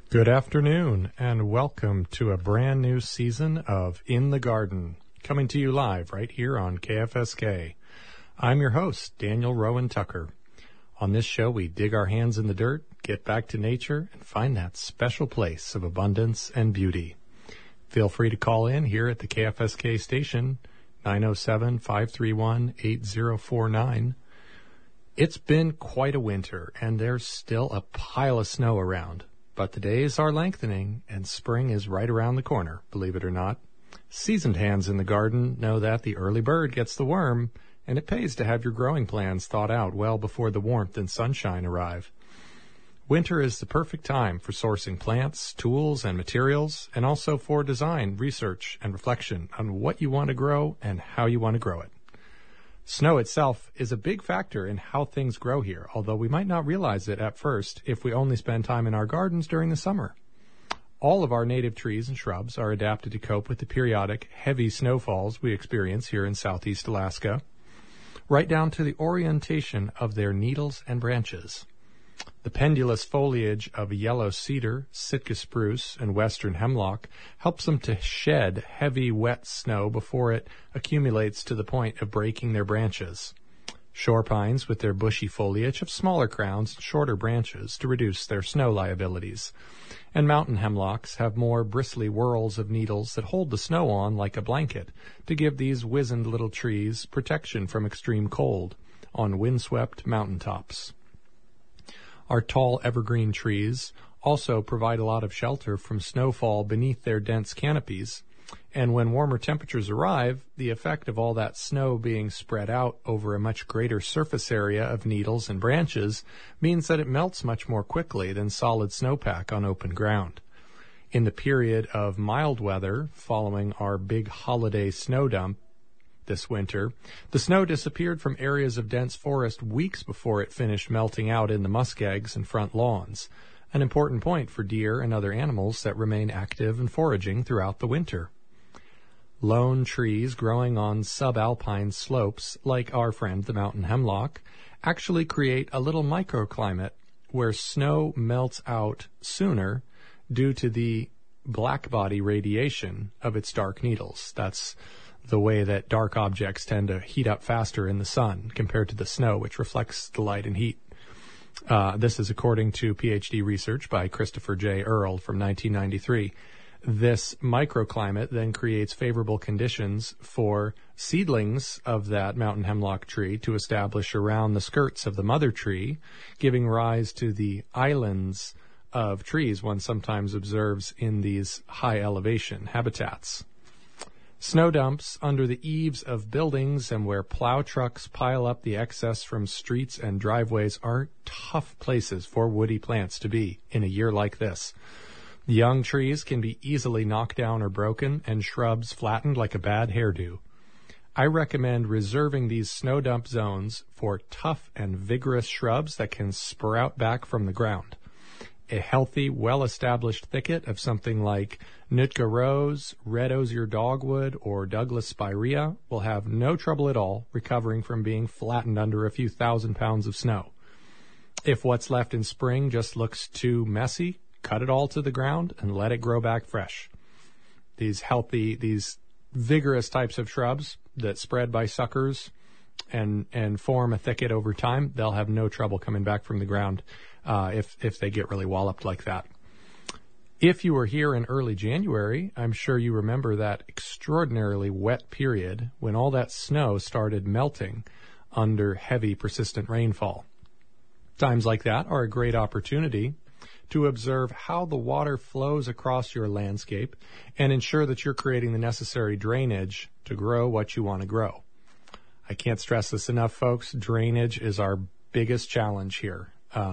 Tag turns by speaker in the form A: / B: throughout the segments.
A: Good afternoon, and welcome to a brand new season of In the Garden, coming to you live right here on KFSK. I'm your host, Daniel Rowan Tucker. On this show, we dig our hands in the dirt, get back to nature, and find that special place of abundance and beauty. Feel free to call in here at the KFSK station, 907-531-8049. It's been quite a winter, and there's still a pile of snow around. But the days are lengthening, and spring is right around the corner, believe it or not. Seasoned hands in the garden know that the early bird gets the worm, and it pays to have your growing plans thought out well before the warmth and sunshine arrive. Winter is the perfect time for sourcing plants, tools, and materials, and also for design, research, and reflection on what you want to grow and how you want to grow it. Snow itself is a big factor in how things grow here, although we might not realize it at first if we only spend time in our gardens during the summer. All of our native trees and shrubs are adapted to cope with the periodic heavy snowfalls we experience here in southeast Alaska, right down to the orientation of their needles and branches. The pendulous foliage of yellow cedar, Sitka spruce, and western hemlock helps them to shed heavy, wet snow before it accumulates to the point of breaking their branches. Shore pines with their bushy foliage have smaller crowns and shorter branches to reduce their snow liabilities. And mountain hemlocks have more bristly whorls of needles that hold the snow on like a blanket to give these wizened little trees protection from extreme cold on windswept mountaintops. Our tall evergreen trees also provide a lot of shelter from snowfall beneath their dense canopies, and when warmer temperatures arrive, the effect of all that snow being spread out over a much greater surface area of needles and branches means that it melts much more quickly than solid snowpack on open ground. In the period of mild weather following our big holiday snow dump this winter, the snow disappeared from areas of dense forest weeks before it finished melting out in the muskegs and front lawns, an important point for deer and other animals that remain active and foraging throughout the winter. Lone trees growing on subalpine slopes, like our friend the mountain hemlock, actually create a little microclimate where snow melts out sooner due to the blackbody radiation of its dark needles. That's the way that dark objects tend to heat up faster in the sun compared to the snow, which reflects the light and heat. This is according to PhD research by Christopher J. Earle from 1993. This microclimate then creates favorable conditions for seedlings of that mountain hemlock tree to establish around the skirts of the mother tree, giving rise to the islands of trees one sometimes observes in these high elevation habitats. Snow dumps under the eaves of buildings and where plow trucks pile up the excess from streets and driveways are tough places for woody plants to be in a year like this. The young trees can be easily knocked down or broken, and shrubs flattened like a bad hairdo. I recommend reserving these snow dump zones for tough and vigorous shrubs that can sprout back from the ground. A healthy, well-established thicket of something like Nootka rose, red osier dogwood, or Douglas spirea will have no trouble at all recovering from being flattened under a few thousand pounds of snow. If what's left in spring just looks too messy, cut it all to the ground and let it grow back fresh. These vigorous types of shrubs that spread by suckers and form a thicket over time, they'll have no trouble coming back from the ground if they get really walloped like that. If you were here in early January, I'm sure you remember that extraordinarily wet period when all that snow started melting under heavy, persistent rainfall. Times like that are a great opportunity to observe how the water flows across your landscape and ensure that you're creating the necessary drainage to grow what you want to grow. I can't stress this enough, folks. Drainage is our biggest challenge here.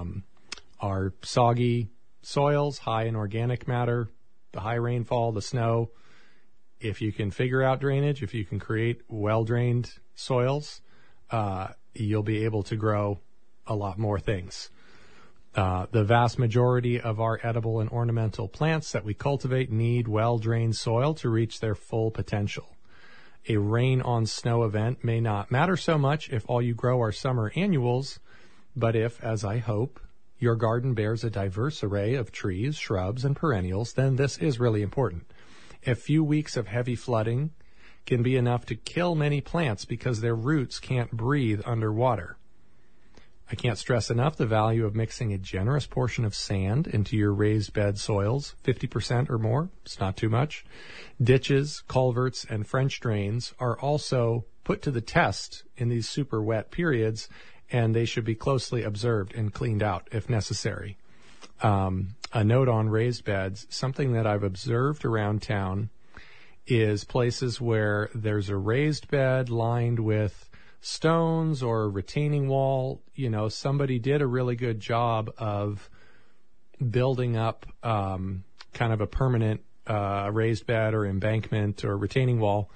A: Our soggy soils, high in organic matter, the high rainfall, the snow. If you can figure out drainage, if you can create well-drained soils, you'll be able to grow a lot more things. The vast majority of our edible and ornamental plants that we cultivate need well-drained soil to reach their full potential. A rain-on-snow event may not matter so much if all you grow are summer annuals, but if, as I hope, your garden bears a diverse array of trees, shrubs, and perennials, then this is really important. A few weeks of heavy flooding can be enough to kill many plants because their roots can't breathe underwater. I can't stress enough the value of mixing a generous portion of sand into your raised bed soils, 50% or more. It's not too much. Ditches, culverts, and French drains are also put to the test in these super wet periods, and they should be closely observed and cleaned out if necessary. A note on raised beds, something that I've observed around town is places where there's a raised bed lined with stones or a retaining wall. You know, somebody did a really good job of building up kind of a permanent raised bed or embankment or retaining wall,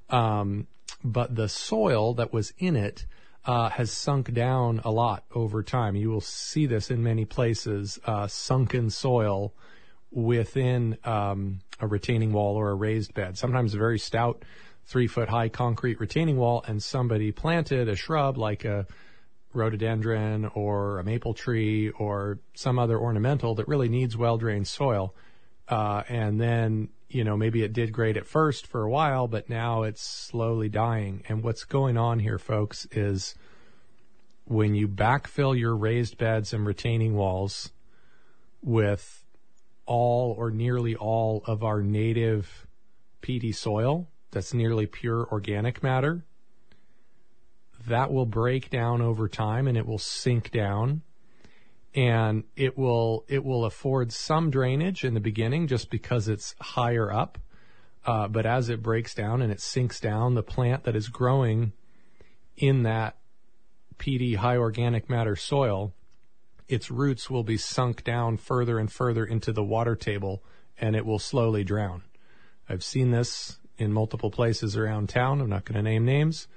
A: but the soil that was in it has sunk down a lot over time. You will see this in many places, sunken soil within a retaining wall or a raised bed. Sometimes a very stout 3-foot-high concrete retaining wall, and somebody planted a shrub like a rhododendron or a maple tree or some other ornamental that really needs well-drained soil. And then, you know, maybe it did great at first for a while, but now it's slowly dying. And what's going on here, folks, is when you backfill your raised beds and retaining walls with all or nearly all of our native peaty soil, that's nearly pure organic matter, that will break down over time and it will sink down, and it will afford some drainage in the beginning just because it's higher up, but as it breaks down and it sinks down, the plant that is growing in that peaty high organic matter soil, its roots will be sunk down further and further into the water table, and it will slowly drown. I've seen this in multiple places around town. I'm not going to name names.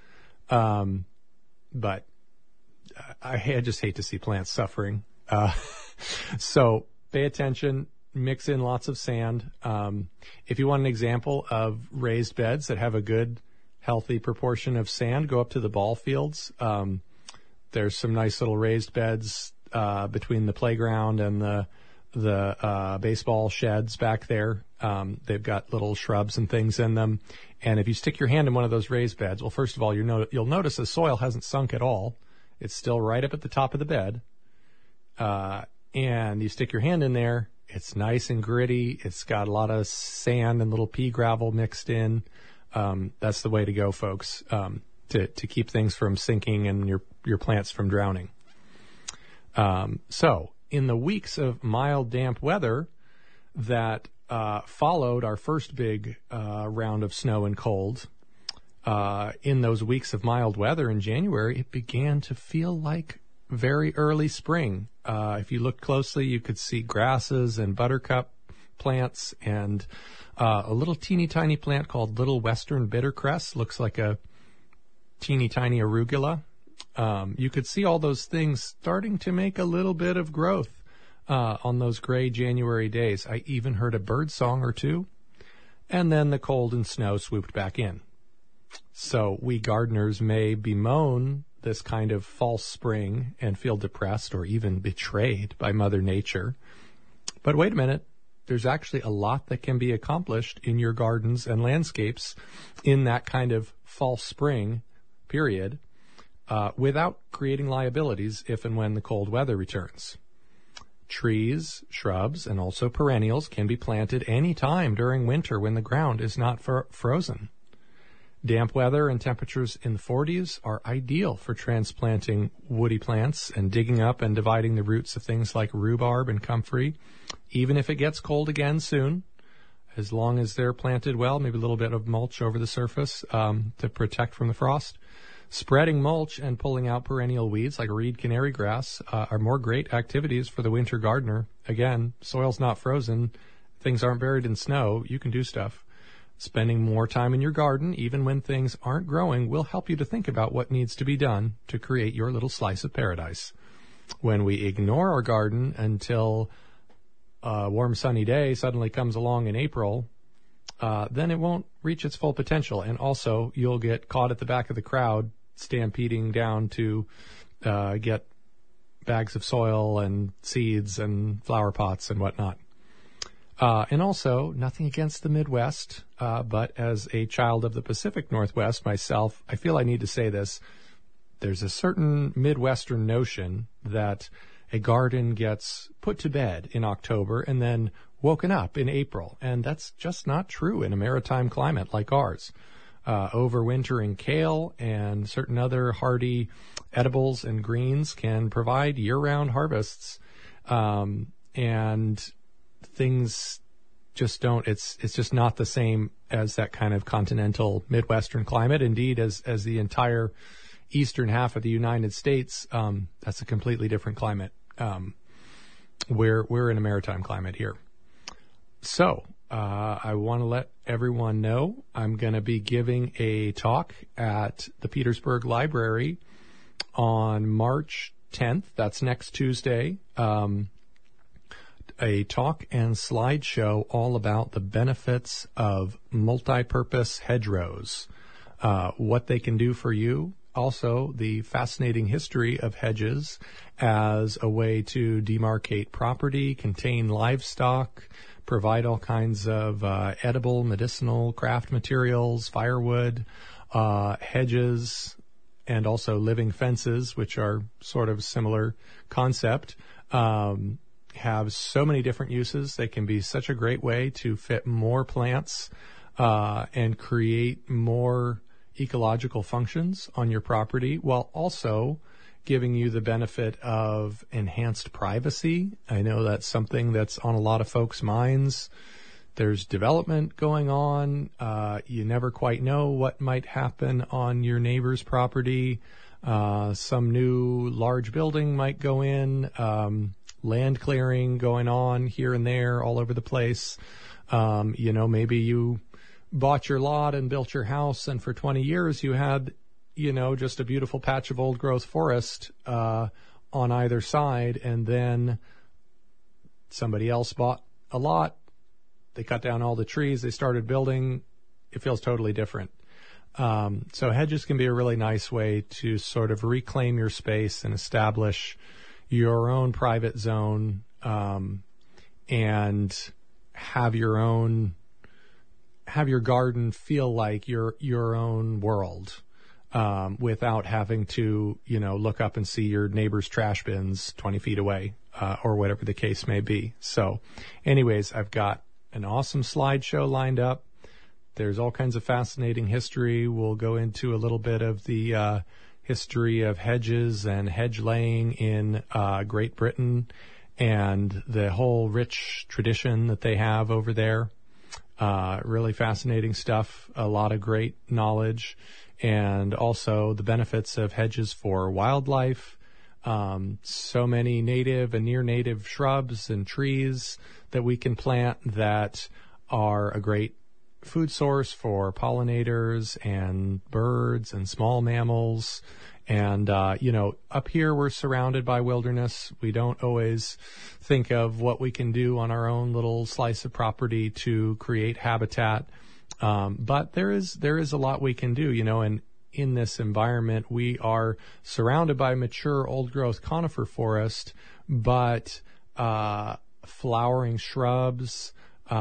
A: But I just hate to see plants suffering. So pay attention, mix in lots of sand. If you want an example of raised beds that have a good, healthy proportion of sand, go up to the ball fields. There's some nice little raised beds between the playground and the baseball sheds back there. They've got little shrubs and things in them. And if you stick your hand in one of those raised beds, well, first of all, you'll notice the soil hasn't sunk at all. It's still right up at the top of the bed. And you stick your hand in there, it's nice and gritty. It's got a lot of sand and little pea gravel mixed in. That's the way to go, folks, to keep things from sinking and your plants from drowning. So in the weeks of mild, damp weather that followed our first big round of snow and cold, in those weeks of mild weather in January, it began to feel like very early spring. If you looked closely, you could see grasses and buttercup plants and a little teeny tiny plant called Little Western Bittercress. Looks like a teeny tiny arugula. You could see all those things starting to make a little bit of growth on those gray January days. I even heard a bird song or two, and then the cold and snow swooped back in. So we gardeners may bemoan this kind of false spring and feel depressed or even betrayed by Mother Nature. But wait a minute, there's actually a lot that can be accomplished in your gardens and landscapes in that kind of false spring period without creating liabilities if and when the cold weather returns. Trees, shrubs, and also perennials can be planted any time during winter when the ground is not frozen. Damp weather and temperatures in the 40s are ideal for transplanting woody plants and digging up and dividing the roots of things like rhubarb and comfrey, even if it gets cold again soon, as long as they're planted well, maybe a little bit of mulch over the surface to protect from the frost. Spreading mulch and pulling out perennial weeds like reed canary grass are more great activities for the winter gardener. Again, soil's not frozen. Things aren't buried in snow. You can do stuff. Spending more time in your garden, even when things aren't growing, will help you to think about what needs to be done to create your little slice of paradise. When we ignore our garden until a warm, sunny day suddenly comes along in April, then it won't reach its full potential. And also, you'll get caught at the back of the crowd, stampeding down to get bags of soil and seeds and flower pots and whatnot. And also, nothing against the Midwest, but as a child of the Pacific Northwest myself, I feel I need to say this. There's a certain Midwestern notion that a garden gets put to bed in October and then woken up in April. And that's just not true in a maritime climate like ours. Overwintering kale and certain other hardy edibles and greens can provide year-round harvests. And things just don't, it's just not the same as that kind of continental Midwestern climate. Indeed, as the entire eastern half of the United States, that's a completely different climate. We're in a maritime climate here. So, I want to let everyone know I'm going to be giving a talk at the Petersburg Library on March 10th. That's next Tuesday. A talk and slideshow all about the benefits of multi-purpose hedgerows, what they can do for you. Also, the fascinating history of hedges as a way to demarcate property, contain livestock, provide all kinds of edible, medicinal, craft materials, firewood, hedges, and also living fences, which are sort of a similar concept, have so many different uses. They can be such a great way to fit more plants and create more ecological functions on your property, while also giving you the benefit of enhanced privacy. I know that's something that's on a lot of folks' minds. There's development going on. You never quite know what might happen on your neighbor's property. Some new large building might go in, land clearing going on here and there all over the place. Maybe you bought your lot and built your house, and for 20 years you had, just a beautiful patch of old growth forest on either side, and then somebody else bought a lot. They cut down all the trees. They started building. It feels totally different. So hedges can be a really nice way to sort of reclaim your space and establish your own private zone, and have your garden feel like your own world, without having to, look up and see your neighbor's trash bins 20 feet away, or whatever the case may be. So anyways, I've got an awesome slideshow lined up. There's all kinds of fascinating history. We'll go into a little bit of the history of hedges and hedge laying in Great Britain and the whole rich tradition that they have over there. Really fascinating stuff, a lot of great knowledge, and also the benefits of hedges for wildlife. So many native and near native shrubs and trees that we can plant that are a great food source for pollinators and birds and small mammals. And, up here we're surrounded by wilderness. We don't always think of what we can do on our own little slice of property to create habitat. But there is a lot we can do, and in this environment, we are surrounded by mature old growth conifer forest, but, flowering shrubs,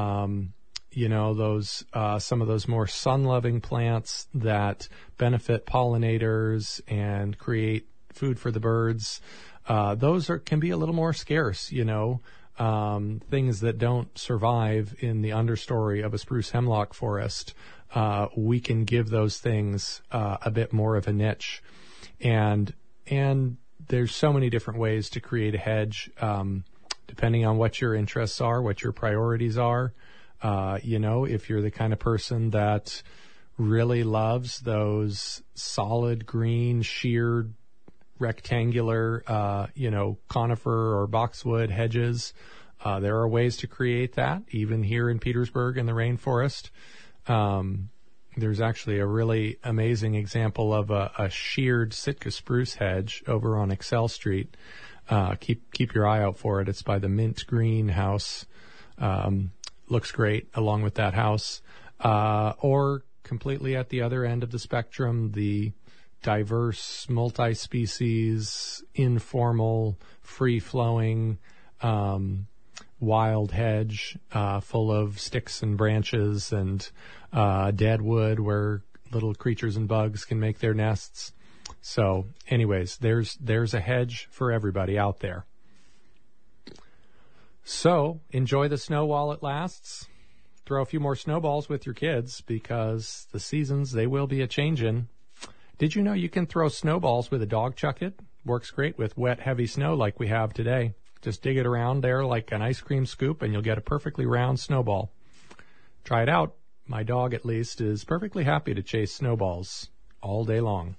A: those some of those more sun-loving plants that benefit pollinators and create food for the birds. Those can be a little more scarce, things that don't survive in the understory of a spruce hemlock forest. We can give those things a bit more of a niche, and there's so many different ways to create a hedge, depending on what your interests are, what your priorities are. If you're the kind of person that really loves those solid green, sheared, rectangular, conifer or boxwood hedges, there are ways to create that, even here in Petersburg in the rainforest. There's actually a really amazing example of a sheared Sitka spruce hedge over on Excel Street. Keep your eye out for it. It's by the Mint Green House. Looks great along with that house. Or completely at the other end of the spectrum, the diverse, multi-species, informal, free-flowing, wild hedge full of sticks and branches and dead wood where little creatures and bugs can make their nests. So anyways, there's a hedge for everybody out there. So enjoy the snow while it lasts. Throw a few more snowballs with your kids because the seasons, they will be a-changin'. Did you know you can throw snowballs with a dog chucket? Works great with wet, heavy snow like we have today. Just dig it around there like an ice cream scoop and you'll get a perfectly round snowball. Try it out. My dog, at least, is perfectly happy to chase snowballs all day long.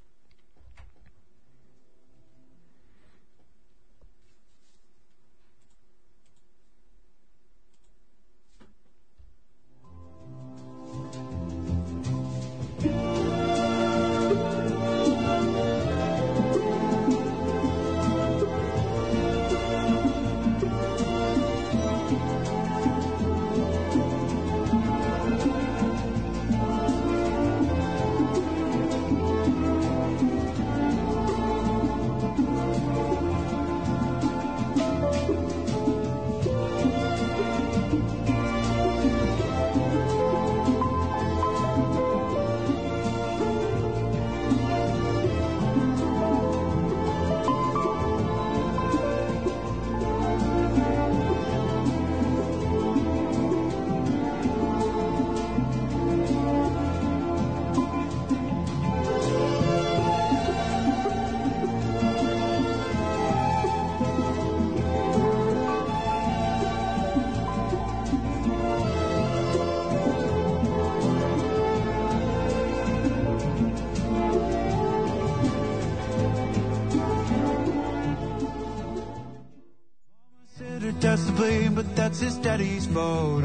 B: That's the blame, but that's his daddy's fault.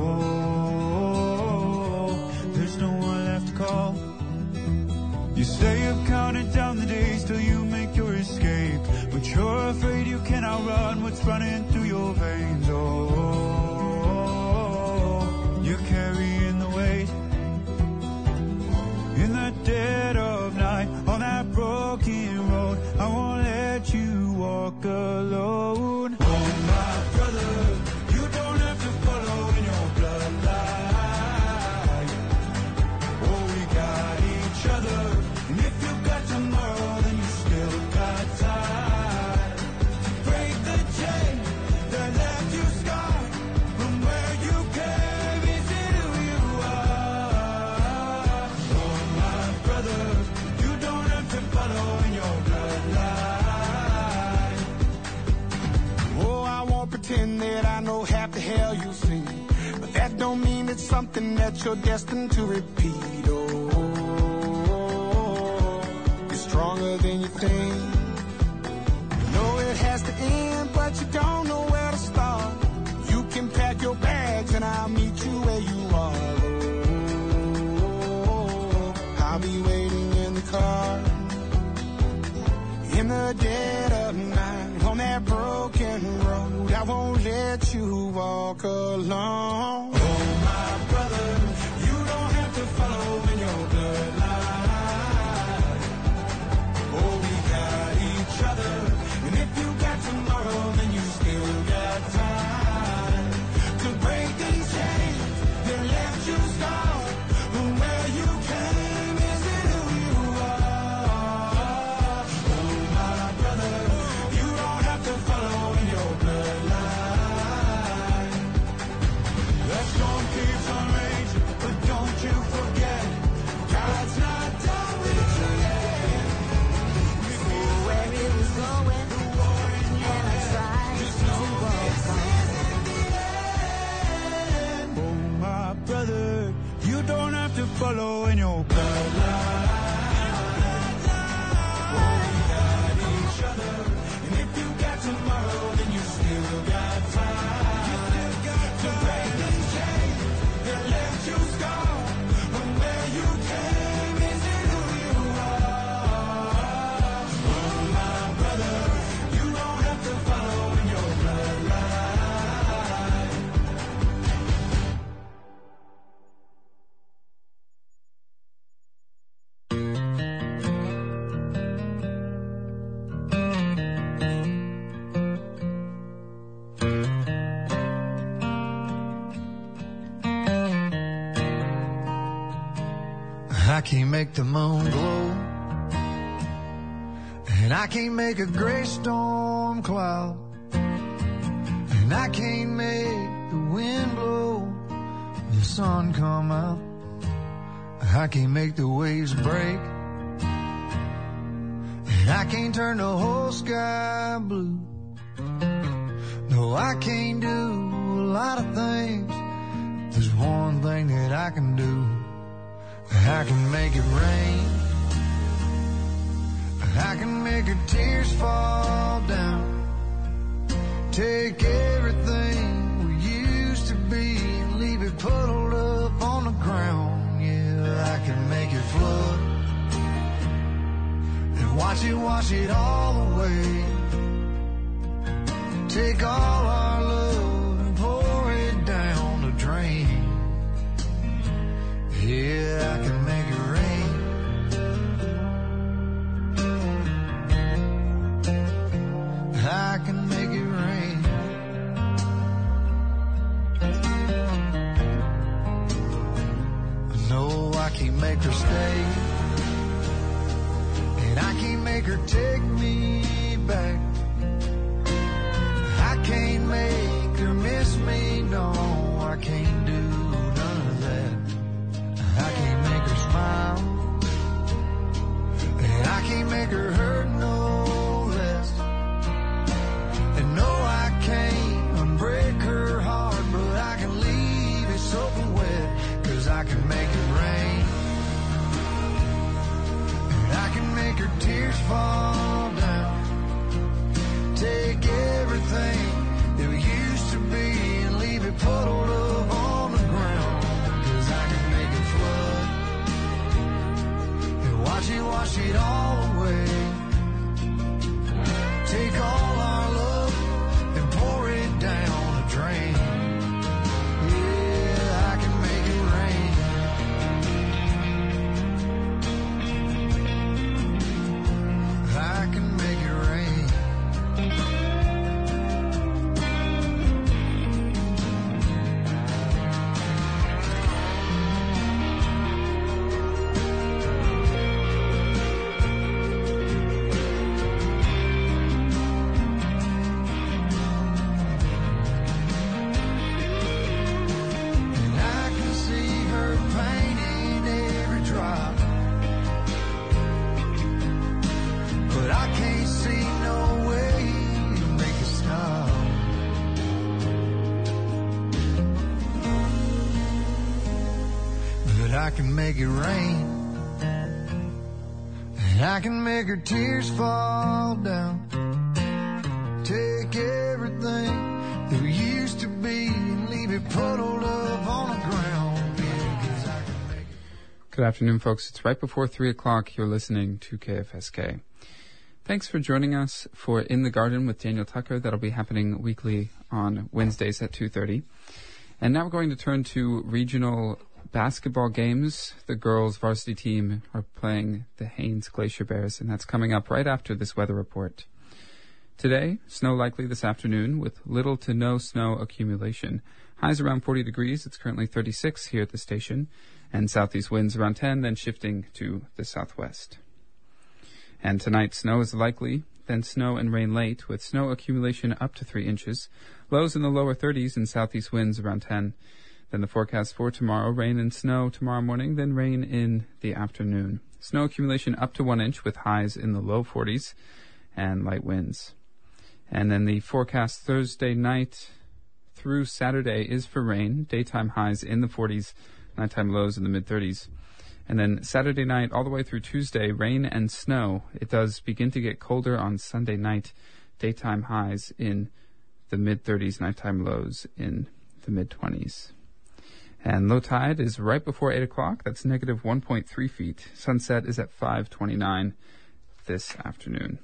B: Oh, there's no one left to call. You say you've counted down the days till you make your escape, but you're afraid you can outrun what's running through your veins. Oh, you're carrying the weight in the dead of night on that broken road. I won't let you walk alone.
C: That I know half the hell you see, but that don't mean it's something that you're destined to repeat. Oh, you're stronger than you think. You know it has to end, but you don't know where to start. You can pack your bags and I'll meet you where you are. Oh, I'll be waiting in the car in the dead of night on that broken road. I won't let you walk alone. Oh, my brother, you don't have to follow in your bloodline. Oh, we got each other, and if you got tomorrow, then you still got time to break these chains that left you scarred from where you came. Is it who you are? Oh, my brother, you don't have to follow in your bloodline. That storm keeps on raging, but don't you forget, God's not done with you yet. Before where it was going, and I tried to walk on. Oh, my brother, you don't have to follow in your bloodline. Oh, we got each other, and if you got tomorrow, then you still got time to break these chains that left you scarred from where you came. Is it who you are? Oh, my brother, you don't have to follow in your bloodline.
D: I can't make the moon glow, and I can't make a gray storm cloud, and I can't make the wind blow, the sun come out. I can't make the waves break, and I can't turn the whole sky blue. No, I can't do a lot of things. There's one thing that I can do. I can make it rain, I can make her tears fall down, take everything we used to be and leave it puddled up on the ground. Yeah, I can make it flood and watch it wash it all away. Take all our love and pour it down the drain. Yeah, I can make it rain. I can make it rain. No, I can't make her stay, and I can't make her take me back. I can't make her miss me, no, I can't do none of that. I can't make her smile, and I can't make her hurt no less. And no, I can't unbreak her heart, but I can leave it soaking wet, 'cause I can make it rain, and I can make her tears fall down, take everything that we used to be and leave it puddled up on the ground. 'Cause I can make it flood and wash it all away. Take all our love and pour it down the drain. Yeah, I can make it rain. I can make it rain. I can make it rain, and I can make her tears fall down, take everything that we used to be and leave it puddled up on the ground. Yeah, 'cause I can make it.
E: Good afternoon, folks. It's right before 3 o'clock. You're listening to KFSK. Thanks for joining us for In the Garden with Daniel Tucker. That'll be happening weekly on Wednesdays at 2:30. And now we're going to turn to regional basketball games. The girls' varsity team are playing the Haines Glacier Bears, and that's coming up right after this weather report. Today, snow likely this afternoon with little to no snow accumulation. Highs around 40 degrees. It's currently 36 here at the station, and southeast winds around 10, then shifting to the southwest. And tonight, snow is likely, then snow and rain late, with snow accumulation up to 3 inches. Lows in the lower 30s and southeast winds around 10. Then the forecast for tomorrow, rain and snow tomorrow morning, then rain in the afternoon. Snow accumulation up to 1 inch with highs in the low 40s and light winds. And then the forecast Thursday night through Saturday is for rain, daytime highs in the 40s, nighttime lows in the mid-30s. And then Saturday night all the way through Tuesday, rain and snow. It does begin to get colder on Sunday night, daytime highs in the mid-30s, nighttime lows in the mid-20s. And low tide is right before 8 o'clock. That's negative 1.3 feet. Sunset is at 5:29 this afternoon.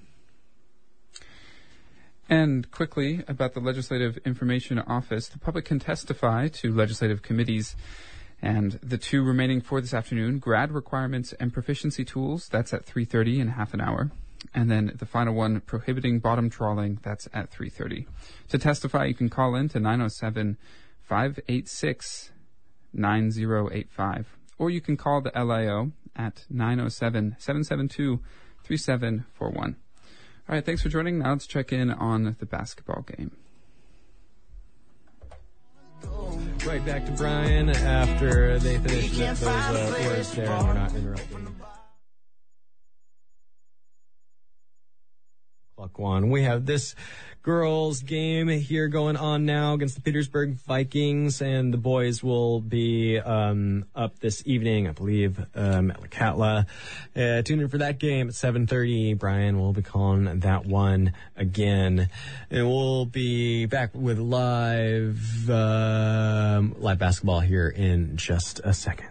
E: And quickly about the Legislative Information Office, the public can testify to legislative committees. And the two remaining for this afternoon, grad requirements and proficiency tools, that's at 3:30 in half an hour. And then the final one, prohibiting bottom trawling, that's at 3:30. To testify, you can call in to 907-586-9085 or you can call the LIO at 907-772-3741. All right, thanks for joining. Now let's check in on the basketball game.
F: Right back to Brian after they finish those words there and we're not interrupting. Clock one. We have this girls game here going on now against the Petersburg Vikings, and the boys will be up this evening, I believe, at La Catla. Tune in for that game at 7:30. Brian will be calling that one again, and we'll be back with live basketball here in just a second.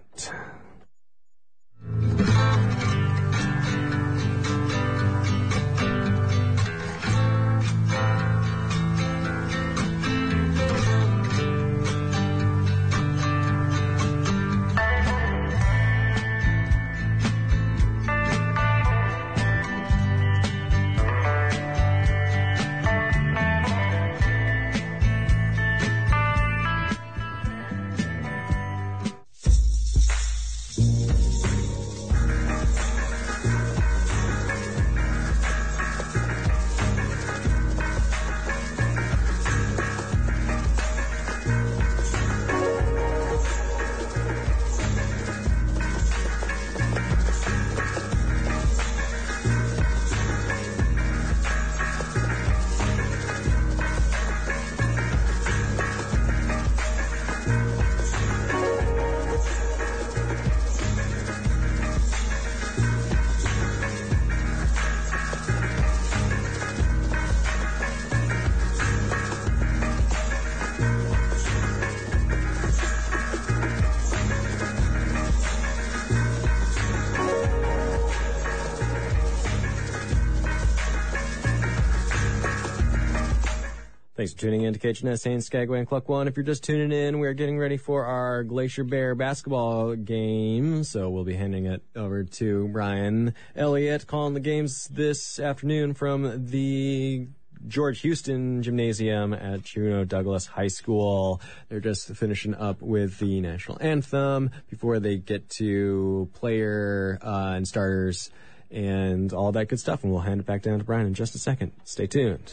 F: Thanks for tuning in to KHNS St. Skagway and Cluck One. If you're just tuning in, we're getting ready for our Glacier Bear basketball game, so we'll be handing it over to Brian Elliott, calling the games this afternoon from the George Houston Gymnasium at Juneau Douglas High School. They're just finishing up with the national anthem before they get to player and starters and all that good stuff, and we'll hand it back down to Brian in just a second. Stay tuned.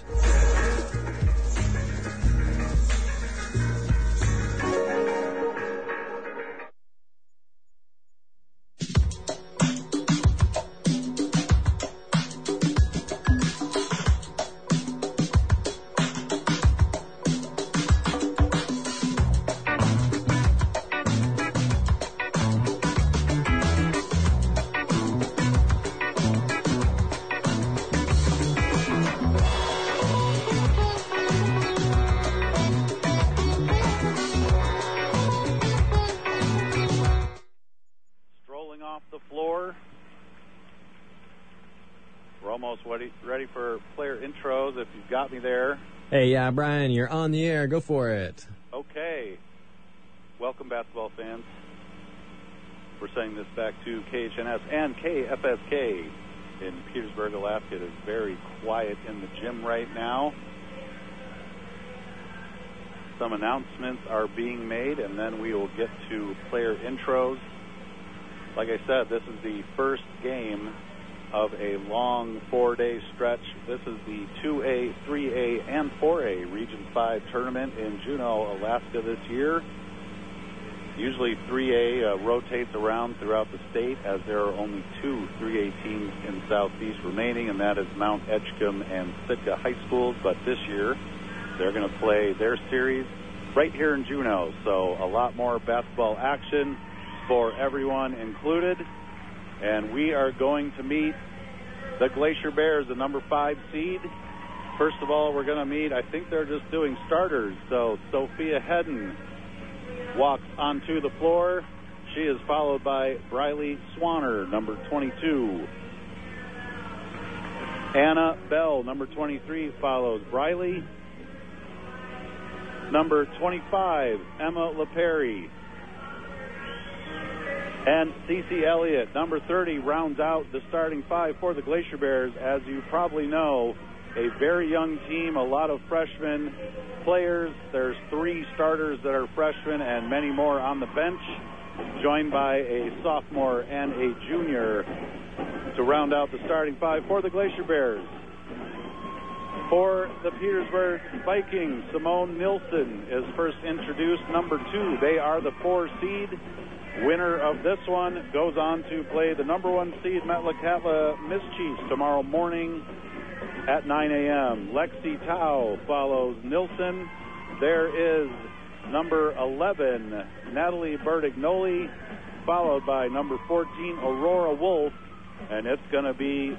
G: Ready for player intros if you've got me there.
F: Hey, yeah, Brian, you're on the air. Go for it.
G: Okay. Welcome, basketball fans. We're sending this back to KHNS and KFSK in Petersburg, Alaska. It is very quiet in the gym right now. Some announcements are being made, and then we will get to player intros. Like I said, this is the first game of a long 4-day stretch. This is the 2A, 3A, and 4A Region 5 tournament in Juneau, Alaska this year. Usually 3A rotates around throughout the state, as there are only 2 3A teams in Southeast remaining, and that is Mount Edgecombe and Sitka High Schools. But this year, they're going to play their series right here in Juneau. So a lot more basketball action for everyone included. And we are going to meet the Glacier Bears, the number 5 seed. First of all, we're going to meet, I think they're just doing starters. So Sophia Hedden walks onto the floor. She is followed by Briley Swanner, number 22. Anna Bell, number 23, follows Briley. Number 25, Emma LaPerry. And Cece Elliott, number 30, rounds out the starting 5 for the Glacier Bears. As you probably know, a very young team, a lot of freshman players. There's 3 starters that are freshmen and many more on the bench. joined by a sophomore and a junior to round out the starting five for the Glacier Bears. For the Petersburg Vikings, Simone Nilsson is first introduced, number 2. They are the 4 seed. Winner of this one goes on to play the number 1 seed Metlakatla Mischiefs tomorrow morning at 9 a.m. Lexi Tao follows Nilsson. There is number 11, Natalie Bertignoli, followed by number 14, Aurora Wolf. And it's going to be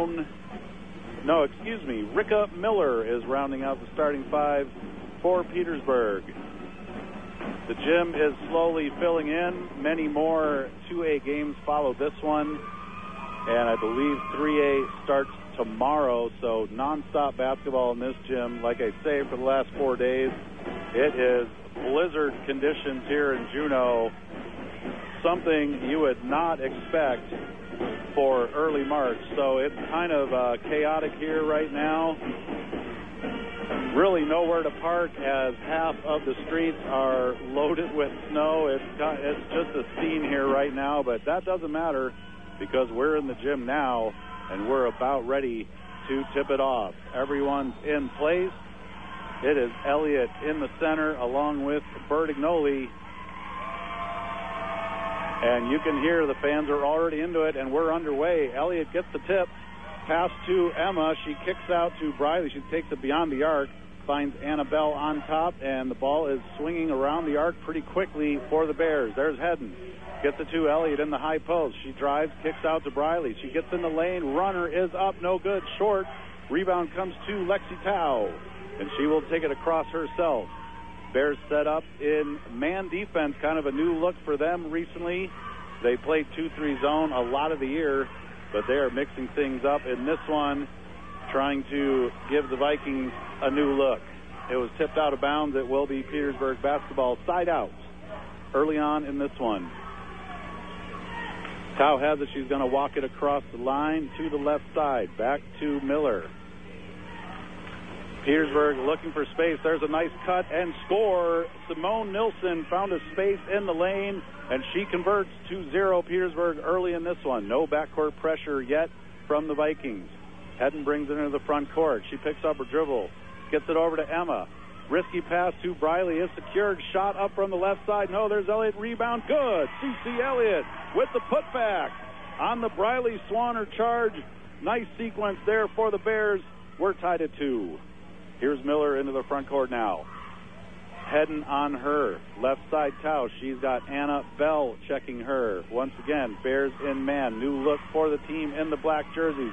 G: Rika Miller is rounding out the starting five for Petersburg. The gym is slowly filling in. Many more 2A games follow this one. And I believe 3A starts tomorrow. So nonstop basketball in this gym. Like I say, for the last 4 days, it is blizzard conditions here in Juneau. Something you would not expect for early March. So it's kind of chaotic here right now. Really nowhere to park as half of the streets are loaded with snow. It's just a scene here right now, but that doesn't matter because we're in the gym now and we're about ready to tip it off. Everyone's in place. It is Elliott in the center along with Bertignoli. And you can hear the fans are already into it, and we're underway. Elliott gets the tip. Pass to Emma. She kicks out to Briley. She takes it beyond the arc, finds Annabelle on top, and the ball is swinging around the arc pretty quickly for the Bears. There's Hedden. Gets it to Elliott in the high post. She drives, kicks out to Briley. She gets in the lane. Runner is up, no good, short. Rebound comes to Lexi Tao, and she will take it across herself. Bears set up in man defense, kind of a new look for them recently. They played 2-3 zone a lot of the year, but they are mixing things up in this one, trying to give the Vikings a new look. It was tipped out of bounds. It will be Petersburg basketball side out early on in this one. Tao has it. She's going to walk it across the line to the left side. Back to Miller. Petersburg looking for space. There's a nice cut and score. Simone Nilsson found a space in the lane, and she converts 2-0 Petersburg early in this one. No backcourt pressure yet from the Vikings. Hedden brings it into the front court. She picks up her dribble, gets it over to Emma. Risky pass to Briley is secured. Shot up from the left side. No, there's Elliott. Rebound. Good. C.C. Elliott with the putback on the Briley Swanner charge. Nice sequence there for the Bears. We're tied at 2. Here's Miller into the front court now. Hedden on her. Left side Tao. She's got Anna Bell checking her. Once again, Bears in man. New look for the team in the black jerseys.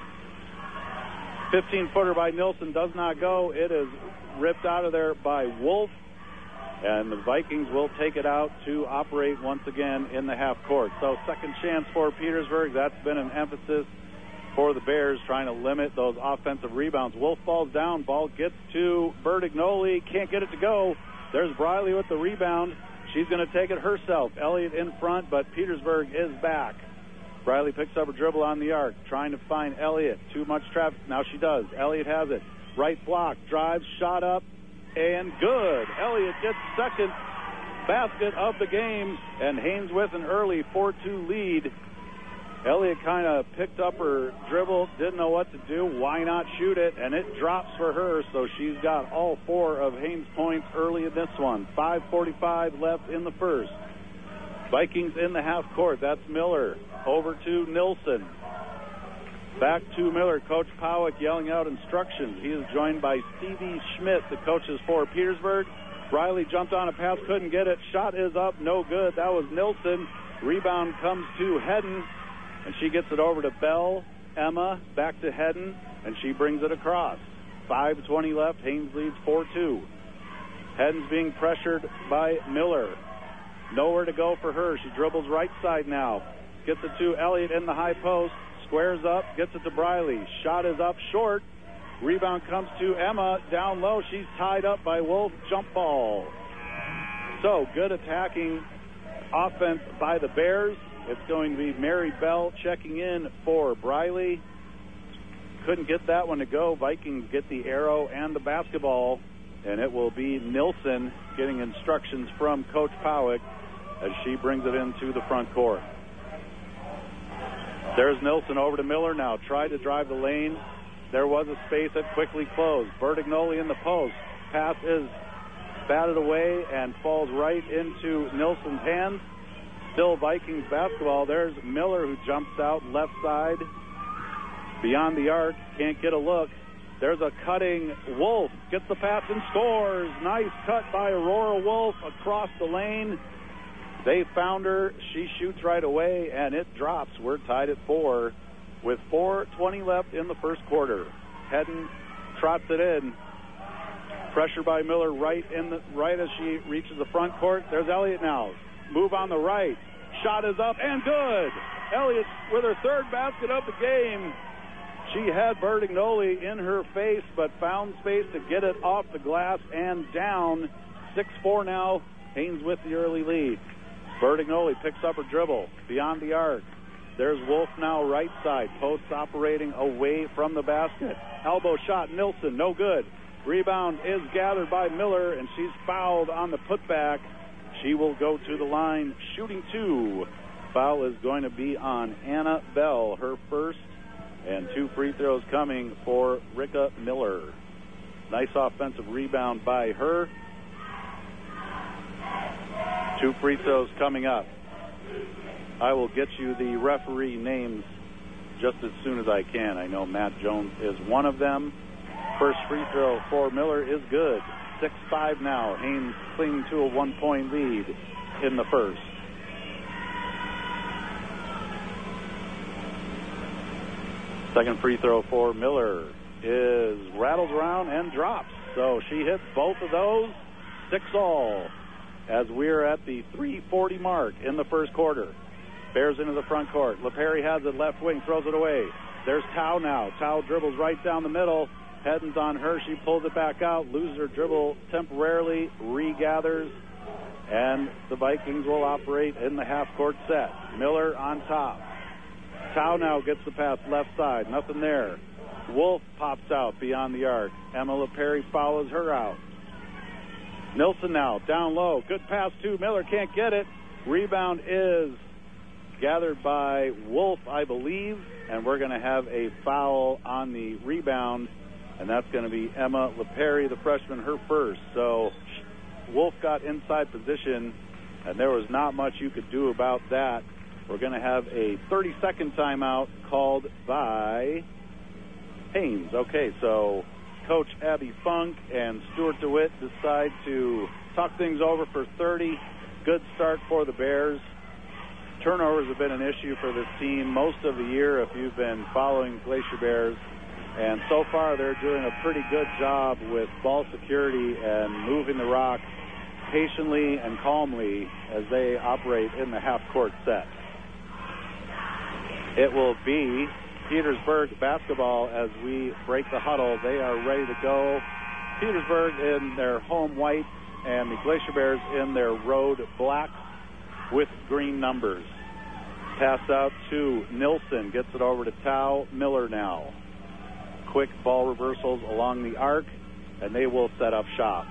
G: 15-footer by Nilsson does not go. It is ripped out of there by Wolf. And the Vikings will take it out to operate once again in the half court. So second chance for Petersburg. That's been an emphasis for the Bears, trying to limit those offensive rebounds. Wolf falls down. Ball gets to Bertignoli. Can't get it to go. There's Briley with the rebound. She's going to take it herself. Elliott in front, but Petersburg is back. Briley picks up her dribble on the arc, trying to find Elliott. Too much traffic. Now she does. Elliott has it. Right block. Drives. Shot up. And good. Elliott gets second basket of the game, and Haynes with an early 4-2 lead. Elliott kind of picked up her dribble, didn't know what to do. Why not shoot it? And it drops for her, so she's got all 4 of Haynes' points early in this one. 5:45 left in the first. Vikings in the half court. That's Miller. Over to Nilsson. Back to Miller. Coach Powick yelling out instructions. He is joined by Stevie Schmidt, the coaches for Petersburg. Riley jumped on a pass, couldn't get it. Shot is up, no good. That was Nilsson. Rebound comes to Hedden. And she gets it over to Bell. Emma back to Hedden, and she brings it across. 5:20 left. Haynes leads 4-2. Hedden's being pressured by Miller. Nowhere to go for her. She dribbles right side now. Gets it to Elliott in the high post. Squares up. Gets it to Briley. Shot is up short. Rebound comes to Emma. Down low. She's tied up by Wolf. Jump ball. So good attacking offense by the Bears. It's going to be Mary Bell checking in for Briley. Couldn't get that one to go. Vikings get the arrow and the basketball, and it will be Nilsson getting instructions from Coach Powick as she brings it into the front court. There's Nilsson over to Miller now. Tried to drive the lane. There was a space that quickly closed. Bertignoli in the post. Pass is batted away and falls right into Nilsson's hands. Still Vikings basketball. There's Miller who jumps out left side beyond the arc. Can't get a look. There's a cutting Wolf. Gets the pass and scores. Nice cut by Aurora Wolf across the lane. They found her. She shoots right away, and it drops. We're tied at 4 with 4:20 left in the first quarter. Hedden trots it in. Pressure by Miller right as she reaches the front court. There's Elliott now. Move on the right. Shot is up and good. Elliott with her third basket of the game. She had Bertignoli in her face, but found space to get it off the glass and down. 6-4 now. Haynes with the early lead. Bertignoli picks up her dribble beyond the arc. There's Wolf now right side. Posts operating away from the basket. Elbow shot, Nilsson, no good. Rebound is gathered by Miller, and she's fouled on the putback. She will go to the line shooting 2. Foul is going to be on Anna Bell, her first, and 2 free throws coming for Rika Miller. Nice offensive rebound by her. 2 free throws coming up. I will get you the referee names just as soon as I can. I know Matt Jones is one of them. First free throw for Miller is good. 6-5 now. Haynes clinging to a 1-point lead in the first. Second free throw for Miller is rattles around and drops. So she hits both of those. 6-all as we're at the 3:40 mark in the first quarter. Bears into the front court. LaPerry has it left wing, throws it away. There's Tao now. Tao dribbles right down the middle. Hedden's on her. She pulls it back out, loses her dribble temporarily, regathers, and the Vikings will operate in the half-court set. Miller on top. Tao now gets the pass left side. Nothing there. Wolf pops out beyond the arc. Emma LaPerry follows her out. Nilsson now down low. Good pass to Miller. Can't get it. Rebound is gathered by Wolf, I believe, and we're going to have a foul on the rebound, and that's going to be Emma LaPerry, the freshman, her first. So Wolf got inside position, and there was not much you could do about that. We're going to have a 30-second timeout called by Haynes. Okay, so Coach Abby Funk and Stuart DeWitt decide to talk things over for 30. Good start for the Bears. Turnovers have been an issue for this team most of the year if you've been following Glacier Bears. And so far they're doing a pretty good job with ball security and moving the rock patiently and calmly as they operate in the half-court set. It will be Petersburg basketball as we break the huddle. They are ready to go. Petersburg in their home white and the Glacier Bears in their road blacks with green numbers. Pass out to Nilsson. Gets it over to Tao. Miller now. Quick ball reversals along the arc, and they will set up shop.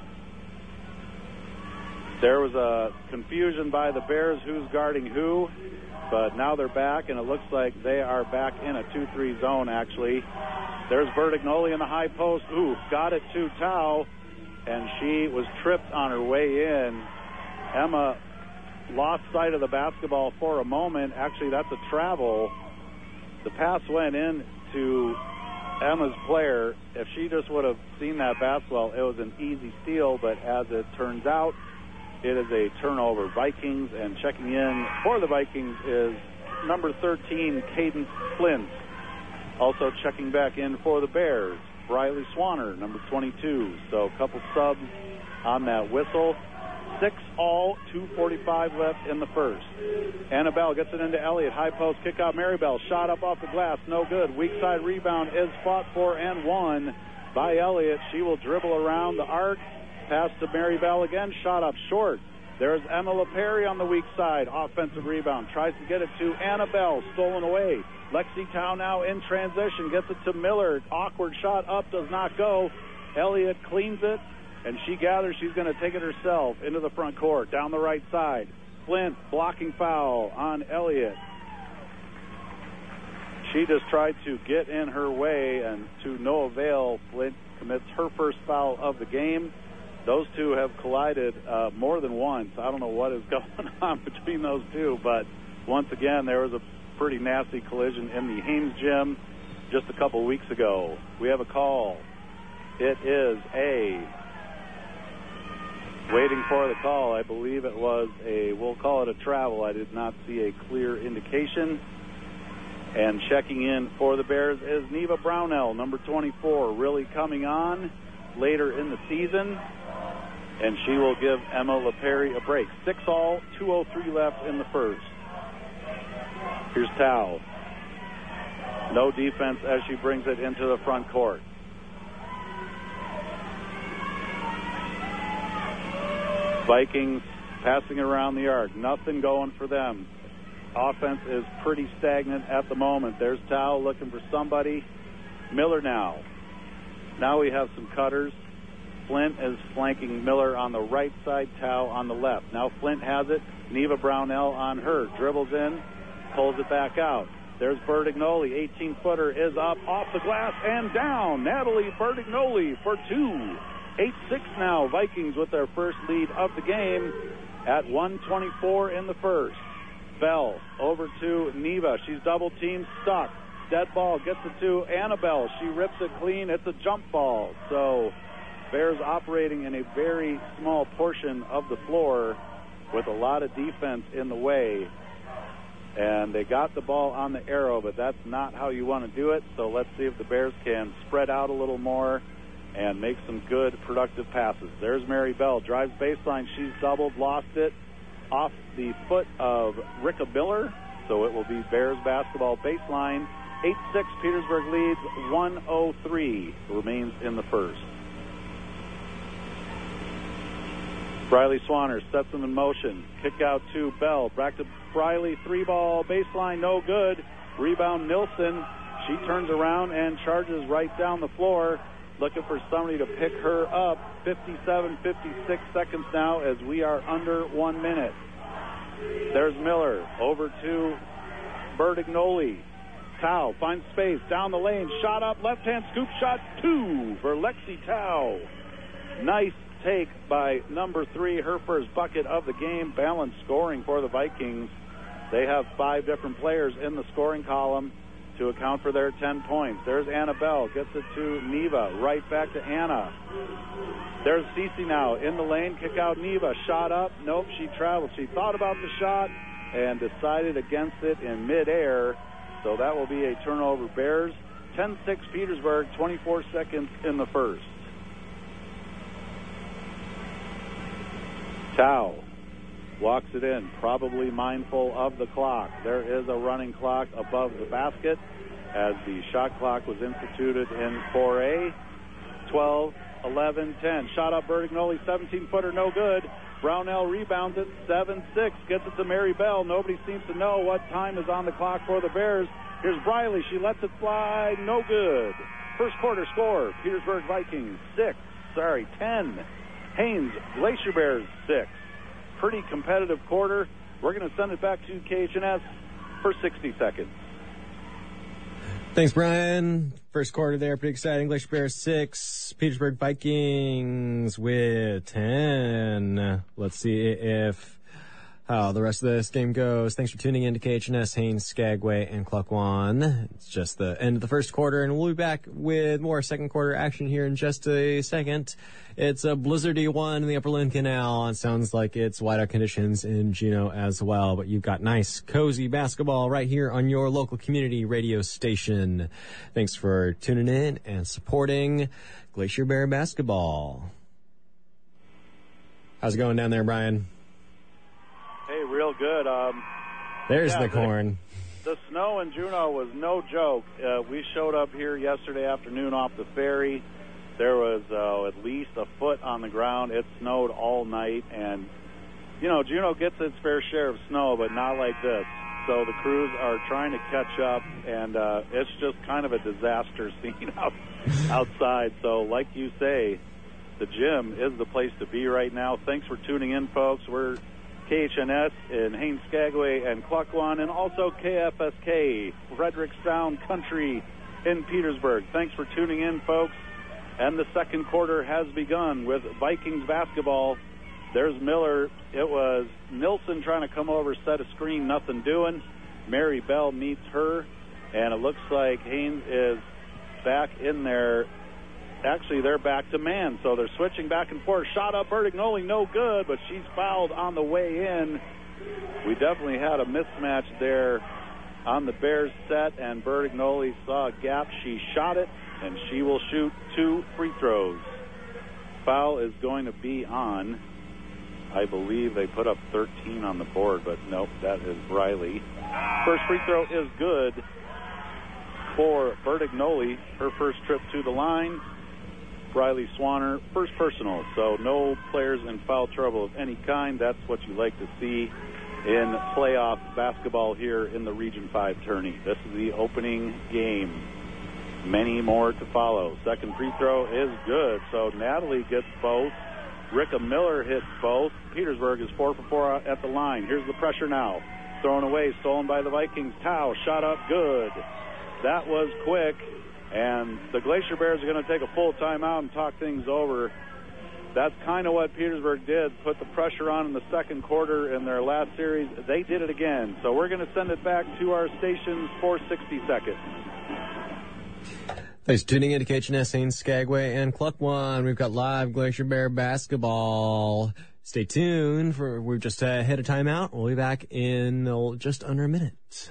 G: There was a confusion by the Bears who's guarding who, but now they're back, and it looks like they are back in a 2-3 zone, actually. There's Bertignoli in the high post. Ooh, got it to Tao, and she was tripped on her way in. Emma lost sight of the basketball for a moment. Actually, that's a travel. The pass went in to Emma's player. If she just would have seen that basketball, it was an easy steal, but as it turns out, it is a turnover. Vikings, and checking in for the Vikings is number 13, Cadence Flint. Also checking back in for the Bears, Briley Swanner, number 22. So a couple subs on that whistle. 6-all, 2:45 left in the first. Annabelle gets it into Elliott. High post, kick out Maribel. Shot up off the glass, no good. Weak side rebound is fought for and won by Elliott. She will dribble around the arc. Pass to Maribel again. Shot up short. There's Emma LaPerry on the weak side. Offensive rebound. Tries to get it to Annabelle. Stolen away. Lexi Tao now in transition. Gets it to Miller. Awkward shot up. Does not go. Elliott cleans it. And she gathers she's going to take it herself into the front court, down the right side. Flint, blocking foul on Elliott. She just tried to get in her way, and to no avail. Flint commits her first foul of the game. Those two have collided more than once. I don't know what is going on between those two, but once again, there was a pretty nasty collision in the Haynes gym just a couple weeks ago. We have a call. It is waiting for the call. I believe it was we'll call it a travel. I did not see a clear indication. And checking in for the Bears is Neva Brownell, number 24, really coming on later in the season. And she will give Emma LaPerry a break. 6-all, 2:03 left in the first. Here's Tao. No defense as she brings it into the front court. Vikings passing around the arc. Nothing going for them. Offense is pretty stagnant at the moment. There's Tao looking for somebody. Miller now. Now we have some cutters. Flint is flanking Miller on the right side, Tao on the left. Now Flint has it. Neva Brownell on her. Dribbles in, pulls it back out. There's Bertignoli. 18-footer is up, off the glass, and down. Natalie Bertignoli for two. 8-6 now. Vikings with their first lead of the game at 1:24 in the first. Bell over to Neva. She's double teamed, stuck. Dead ball gets it to Annabelle. She rips it clean. It's a jump ball. So Bears operating in a very small portion of the floor with a lot of defense in the way. And they got the ball on the arrow, but that's not how you want to do it. So let's see if the Bears can spread out a little more and make some good, productive passes. There's Mary Bell. Drives baseline. She's doubled, lost it. Off the foot of Ricka Miller, so it will be Bears basketball baseline. 8-6, Petersburg leads. 1:03 remains in the first. Briley Swanner sets them in motion. Kick out to Bell. Back to Briley. 3-ball baseline, no good. Rebound Nilsson. She turns around and charges right down the floor, looking for somebody to pick her up. 56 seconds now as we are under 1 minute. There's Miller over to Bertignoli. Tao finds space down the lane. Shot up, left-hand scoop shot, 2 for Lexi Tao. Nice take by number 3, her first bucket of the game. Balanced scoring for the Vikings. They have 5 different players in the scoring column to account for their 10 points. There's Annabelle, gets it to Neva, right back to Anna. There's Cece now in the lane, kick out Neva, shot up, nope, she traveled. She thought about the shot and decided against it in midair, so that will be a turnover. Bears, 10-6 Petersburg, 24 seconds in the first. Tao walks it in, probably mindful of the clock. There is a running clock above the basket as the shot clock was instituted in 4A. 12, 11, 10. Shot up Bertignoli, 17-footer, no good. Brownell rebounds it, 7-6. Gets it to Mary Bell. Nobody seems to know what time is on the clock for the Bears. Here's Briley. She lets it fly, no good. First quarter score, Petersburg Vikings 10. Haynes Glacier Bears 6. Pretty competitive quarter. We're going to send it back to KHNS for 60 seconds.
F: Thanks, Brian. First quarter there, pretty exciting. Glacier Bears 6, Petersburg Vikings with 10. Let's see how the rest of this game goes. Thanks for tuning in to KHNS, Haynes, Skagway, and Klukwan. It's just the end of the first quarter, and we'll be back with more second quarter action here in just a second. It's a blizzardy one in the Upper Lynn Canal. It sounds like it's whiteout conditions in Juneau as well, but you've got nice, cozy basketball right here on your local community radio station. Thanks for tuning in and supporting Glacier Bear basketball. How's it going down there, Brian?
G: Hey, real good.
F: There's the corn.
G: The snow in Juneau was no joke. We showed up here yesterday afternoon off the ferry. There was at least a foot on the ground. It snowed all night, and, you know, Juneau gets its fair share of snow, but not like this. So the crews are trying to catch up, and it's just kind of a disaster scene outside. So like you say, the gym is the place to be right now. Thanks for tuning in, folks. We're KHNS in Haines, Skagway, and Klukwan, and also KFSK, Frederickstown Country in Petersburg. Thanks for tuning in, folks. And the second quarter has begun with Vikings basketball. There's Miller. It was Nilsson trying to come over, set a screen, nothing doing. Mary Bell meets her, and it looks like Haines is back in there. Actually, they're back to man, so they're switching back and forth. Shot up, Bertignoli, no good, but she's fouled on the way in. We definitely had a mismatch there on the Bears set, and Bertignoli saw a gap. She shot it, and she will shoot 2 free throws. Foul is going to be on, I believe they put up 13 on the board, but nope, that is Briley. First free throw is good for Bertignoli, her first trip to the line. Briley Swanner, first personal, so no players in foul trouble of any kind. That's what you like to see in playoff basketball here in the Region 5 tourney. This is the opening game. Many more to follow. Second free throw is good, so Natalie gets both. Ricka Miller hits both. Petersburg is 4 for 4 at the line. Here's the pressure now. Thrown away, stolen by the Vikings. Tao, shot up, good. That was quick. And the Glacier Bears are going to take a full timeout and talk things over. That's kind of what Petersburg did, put the pressure on in the second quarter in their last series. They did it again. So we're going to send it back to our stations for 60 seconds.
F: Thanks for tuning in to KHNS Haines, Skagway, and Klukwan. We've got live Glacier Bear basketball. Stay tuned. We've just hit a timeout. We'll be back in just under a minute.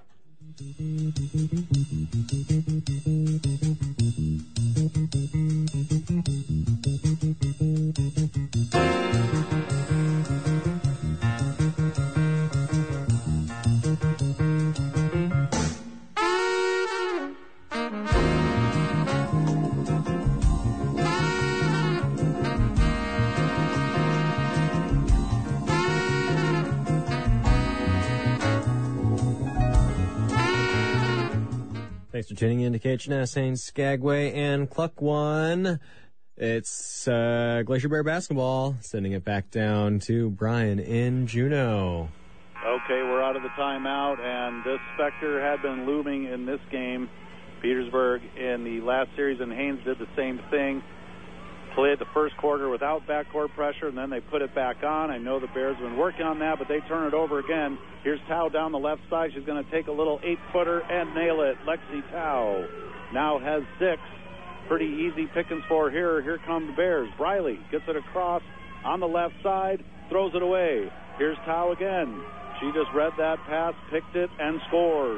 F: Thanks for tuning in to KHNS Haines, Skagway, and Klukwan. It's Glacier Bear basketball. Sending it back down to Brian in Juneau.
G: Okay, we're out of the timeout, and this specter had been looming in this game. Petersburg in the last series, and Haines did the same thing. Played the first quarter without backcourt pressure, and then they put it back on. I know the Bears have been working on that, but they turn it over again. Here's Tao down the left side. She's going to take a little 8-footer and nail it. Lexi Tao now has 6. Pretty easy pickings for her. Here come the Bears. Briley gets it across on the left side, throws it away. Here's Tao again. She just read that pass, picked it, and scores.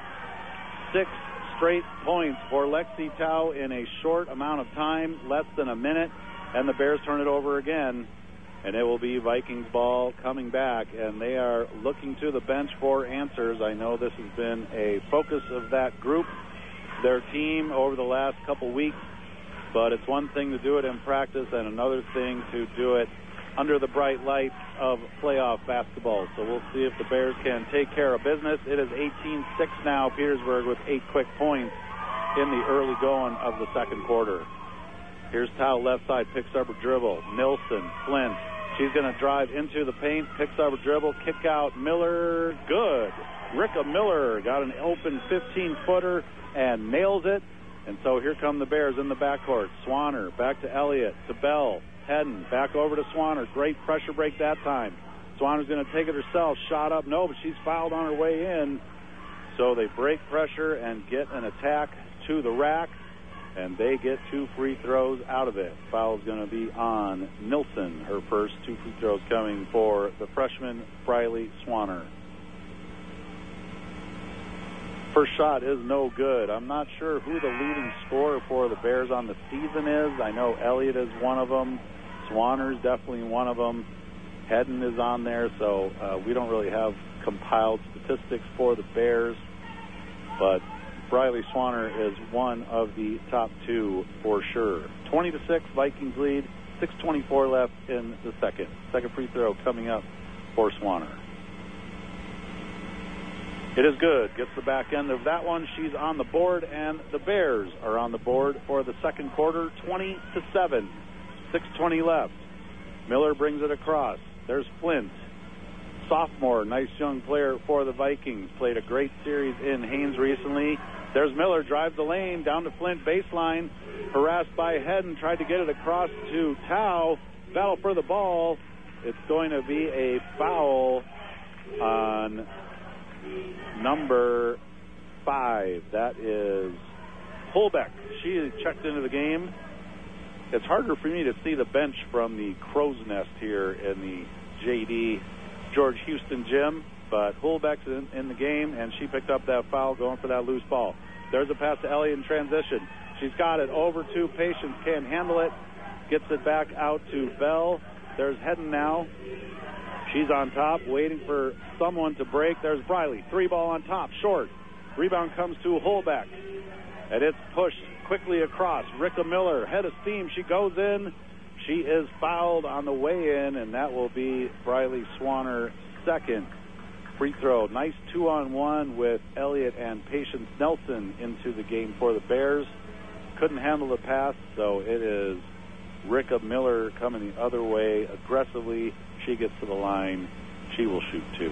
G: 6 straight points for Lexi Tao in a short amount of time, less than a minute, and the Bears turn it over again, and it will be Vikings ball coming back, and they are looking to the bench for answers. I know this has been a focus of that group, their team, over the last couple weeks, but it's one thing to do it in practice and another thing to do it under the bright light of playoff basketball. So we'll see if the Bears can take care of business. It is 18-6 now, Petersburg with 8 quick points in the early going of the second quarter. Here's Tao left side, picks up her dribble. Nilsson, Flint. She's going to drive into the paint, picks up her dribble, kick out Miller, good. Ricka Miller got an open 15-footer and nails it. And so here come the Bears in the backcourt. Swanner back to Elliott, to Bell. Hedden back over to Swanner. Great pressure break that time. Swanner's going to take it herself. Shot up, no, but she's fouled on her way in. So they break pressure and get an attack to the rack, and they get 2 free throws out of it. Foul's going to be on Nilsson. Her first 2 free throws coming for the freshman Briley Swanner. First shot is no good. I'm not sure who the leading scorer for the Bears on the season is. I know Elliott is one of them. Swanner's definitely one of them. Hedden is on there, so we don't really have compiled statistics for the Bears. But Briley Swanner is one of the top 2 for sure. 20-6, Vikings lead. 6:24 left in the second. Second free throw coming up for Swanner. It is good. Gets the back end of that one. She's on the board, and the Bears are on the board for the second quarter, 20-7. 6:20 left. Miller brings it across. There's Flint. sophomore, nice young player for the Vikings. Played a great series in Haynes recently. There's Miller, drives the lane, down to Flint, baseline. Harassed by Hedden, tried to get it across to Tao. Battle for the ball. It's going to be a foul on number 5. That is Holbeck. She checked into the game. It's harder for me to see the bench from the Crow's Nest here in the J.D. George Houston gym, but Holbeck's in the game, and she picked up that foul going for that loose ball. There's a pass to Elliott in transition. She's got it over to Patience, can't handle it. Gets it back out to Bell. There's Hedden now. She's on top, waiting for someone to break. There's Briley. 3-ball on top, short. Rebound comes to Holbeck. And it's pushed quickly across. Ricka Miller, head of steam. She goes in. She is fouled on the way in, and that will be Briley Swanner second free throw. Nice 2-on-1 with Elliott and Patience Nelson into the game for the Bears. Couldn't handle the pass, so it is Ricka Miller coming the other way aggressively. She gets to the line. She will shoot 2.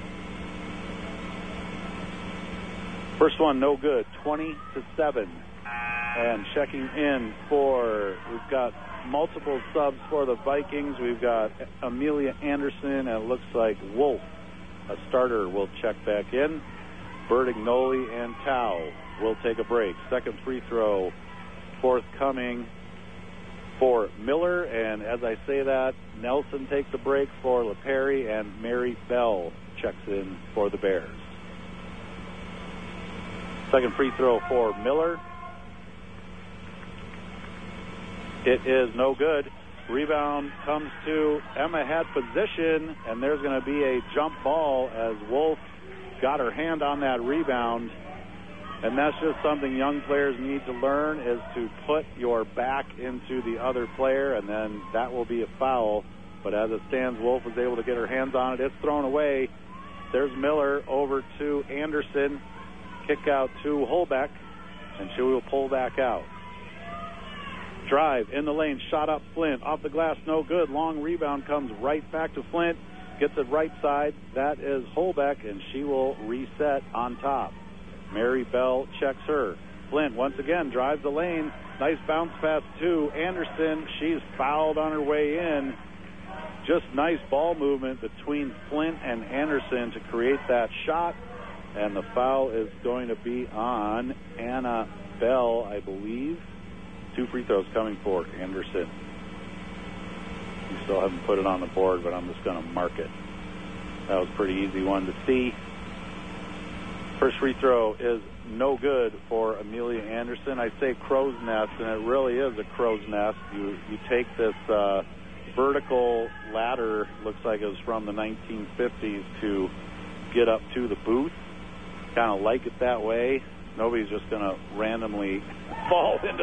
G: First one, no good, 20-7. And checking in we've got multiple subs for the Vikings. We've got Amelia Anderson, and it looks like Wolf, a starter, will check back in. Bertignoli and Tao will take a break. Second free throw forthcoming for Miller, and as I say that, Nelson takes a break for LaPerry, and Mary Bell checks in for the Bears. Second free throw for Miller. It is no good. Rebound comes to Emma, had position, and there's going to be a jump ball as Wolf got her hand on that rebound. And that's just something young players need to learn, is to put your back into the other player, and then that will be a foul. But as it stands, Wolf was able to get her hands on it. It's thrown away. There's Miller over to Anderson. Kick out to Holbeck, and she will pull back out. Drive in the lane, shot up Flint. Off the glass, no good. Long rebound comes right back to Flint. Gets it right side. That is Holbeck, and she will reset on top. Mary Bell checks her. Flint once again drives the lane. Nice bounce pass to Anderson. She's fouled on her way in. Just nice ball movement between Flint and Anderson to create that shot. And the foul is going to be on Anna Bell, I believe. 2 free throws coming for Anderson. We still haven't put it on the board, but I'm just going to mark it. That was a pretty easy one to see. First free throw is no good for Amelia Anderson. I say crow's nest, and it really is a crow's nest. You take this vertical ladder, looks like it was from the 1950s, to get up to the booth. Kind of like it that way. Nobody's just going to randomly fall into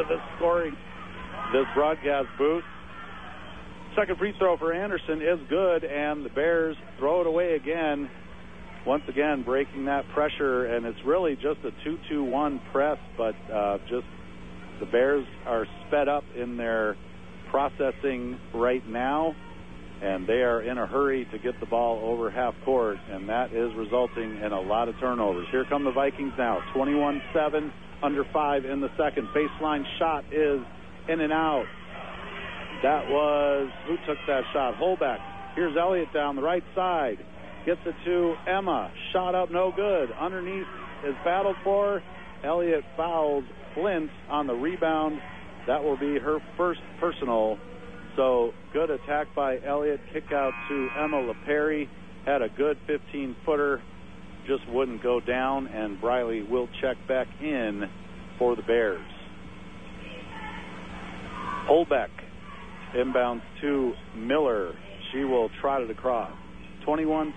G: this broadcast booth. Second free throw for Anderson is good, and the Bears throw it away again. Once again, breaking that pressure, and it's really just a 2-2-1 press, but just the Bears are sped up in their processing right now, and they are in a hurry to get the ball over half court, and that is resulting in a lot of turnovers. Here come the Vikings now, 21-7, under 5 in the second. Baseline shot is in and out. That was, who took that shot? Holbeck. Here's Elliott down the right side. Gets it to Emma. Shot up, no good. Underneath is battled for. Elliott fouls Flint on the rebound. That will be her first personal. So good attack by Elliott. Kick out to Emma LaPerry. Had a good 15-footer. Just wouldn't go down, and Briley will check back in for the Bears. Holbeck inbounds to Miller. She will trot it across. 21-7,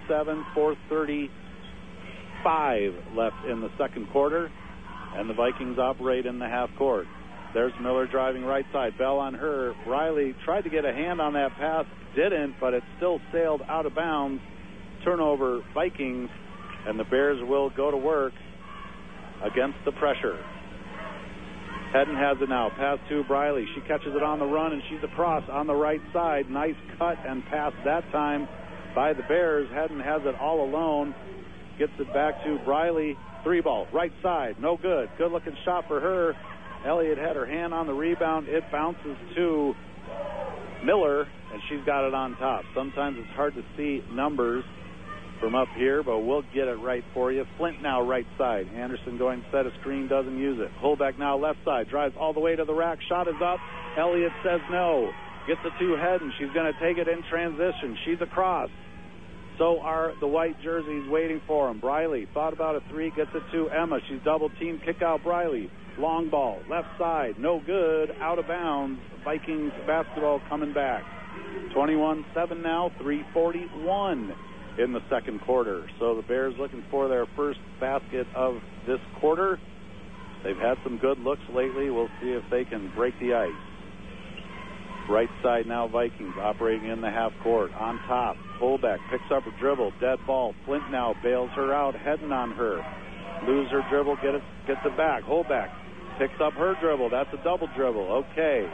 G: 4:35 left in the second quarter, and the Vikings operate in the half court. There's Miller driving right side. Bell on her. Riley tried to get a hand on that pass, didn't, but it still sailed out of bounds. Turnover, Vikings, and the Bears will go to work against the pressure. Hedden has it now. Pass to Briley. She catches it on the run, and she's across on the right side. Nice cut and pass that time by the Bears. Hedden has it all alone. Gets it back to Briley. 3-ball, right side, no good. Good-looking shot for her. Elliott had her hand on the rebound. It bounces to Miller, and she's got it on top. Sometimes it's hard to see numbers from up here, but we'll get it right for you. Flint now right side. Anderson going to set a screen, doesn't use it. Holbeck now left side, drives all the way to the rack. Shot is up. Elliott says no. Gets it to Hedden. She's going to take it in transition. She's across. So are the white jerseys waiting for him. Briley thought about a three, gets it to Emma. She's double-teamed, kick out Briley. Long ball, left side, no good, out of bounds. Vikings basketball coming back. 21-7 now, 3:41 in the second quarter. So the Bears looking for their first basket of this quarter. They've had some good looks lately. We'll see if they can break the ice. Right side now, Vikings operating in the half court. On top, Holbeck picks up a dribble, dead ball. Flint now bails her out, heading on her. Lose her dribble, gets it back. Holbeck picks up her dribble. That's a double dribble. Okay.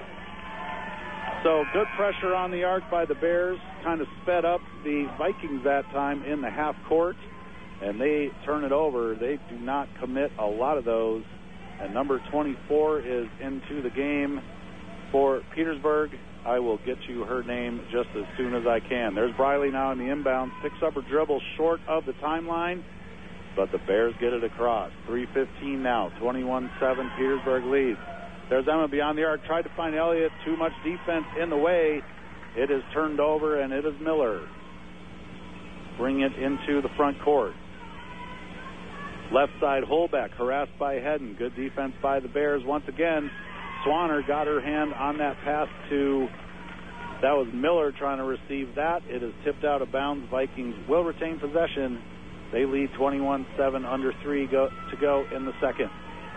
G: So good pressure on the arc by the Bears. Kind of sped up the Vikings that time in the half court, and they turn it over. They do not commit a lot of those. And number 24 is into the game for Petersburg. I will get you her name just as soon as I can. There's Briley now in the inbound. Picks up her dribble short of the timeline, but the Bears get it across. 3:15 now. 21-7. Petersburg leads. There's Emma beyond the arc. Tried to find Elliott. Too much defense in the way. It is turned over, and it is Miller. Bring it into the front court. Left side, Holbeck harassed by Hedden. Good defense by the Bears once again. Swanner got her hand on that pass to, that was Miller trying to receive that. It is tipped out of bounds. Vikings will retain possession. They lead 21-7, under 3 to go in the second.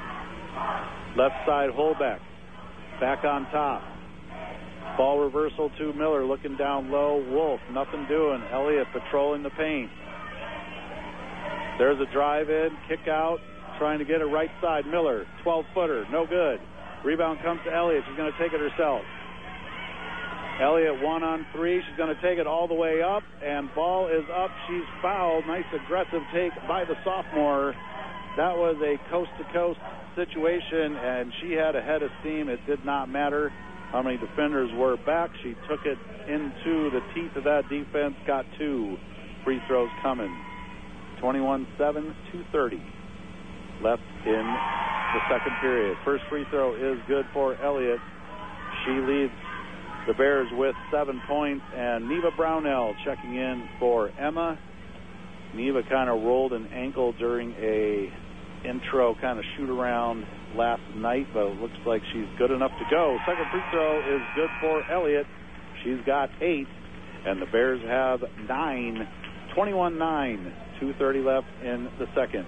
G: Left side, Holbeck. Back on top. Ball reversal to Miller, looking down low. Wolf, nothing doing. Elliott patrolling the paint. There's a drive in, kick out, trying to get it right side. Miller, 12-footer, no good. Rebound comes to Elliott. She's going to take it herself. Elliott 1-on-3. She's going to take it all the way up, and ball is up. She's fouled. Nice aggressive take by the sophomore. That was a coast-to-coast situation, and she had a head of steam. It did not matter how many defenders were back. She took it into the teeth of that defense, got 2 free throws coming. 21-7, 2:30 left in the second period. First free throw is good for Elliott. She leads the Bears with 7 points, and Neva Brownell checking in for Emma. Neva kind of rolled an ankle during a intro kind of shoot around last night, but it looks like she's good enough to go. Second free throw is good for Elliott. She's got 8, and the Bears have 9. 21-9, 2:30 left in the second.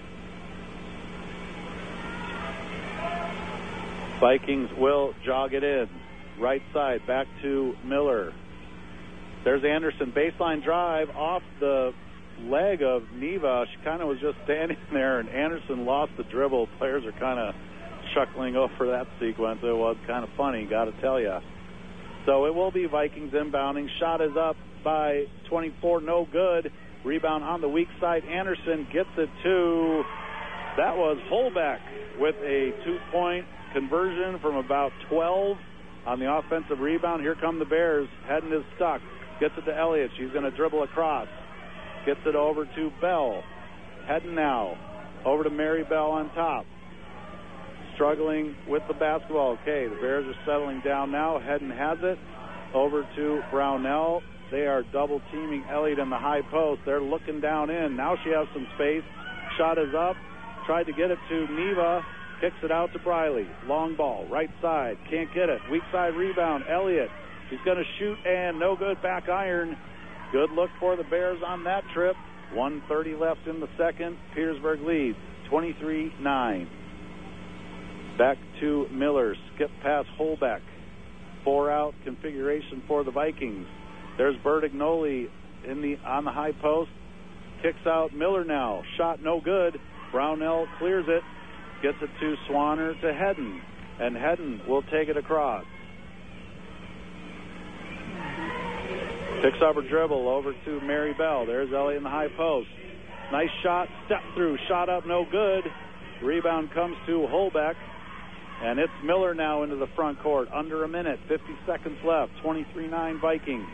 G: Vikings will jog it in. Right side, back to Miller. There's Anderson, baseline drive off the leg of Neva. She kind of was just standing there, and Anderson lost the dribble. Players are kind of chuckling over that sequence. It was kind of funny, got to tell you. So it will be Vikings inbounding. Shot is up by 24, no good. Rebound on the weak side. Anderson gets it to, that was Holbeck with a 2-point conversion from about 12 on the offensive rebound. Here come the Bears. Hedden is stuck. Gets it to Elliott. She's going to dribble across. Gets it over to Bell. Hedden now. Over to Mary Bell on top. Struggling with the basketball. Okay, the Bears are settling down now. Hedden has it. Over to Brownell. They are double teaming Elliott in the high post. They're looking down in. Now she has some space. Shot is up. Tried to get it to Neva. Kicks it out to Briley. Long ball, right side. Can't get it. Weak side rebound. Elliott. He's going to shoot, and no good. Back iron. Good look for the Bears on that trip. 1:30 left in the second. Petersburg leads 23-9. Back to Miller. Skip past Holbeck. 4-out configuration for the Vikings. There's Bertignoli on the high post. Kicks out Miller now. Shot no good. Brownell clears it. Gets it to Swanner to Hedden. And Hedden will take it across. Picks up her dribble over to Mary Bell. There's Elliott in the high post. Nice shot, step through, shot up, no good. Rebound comes to Holbeck. And it's Miller now into the front court. Under a minute, 50 seconds left. 23-9 Vikings.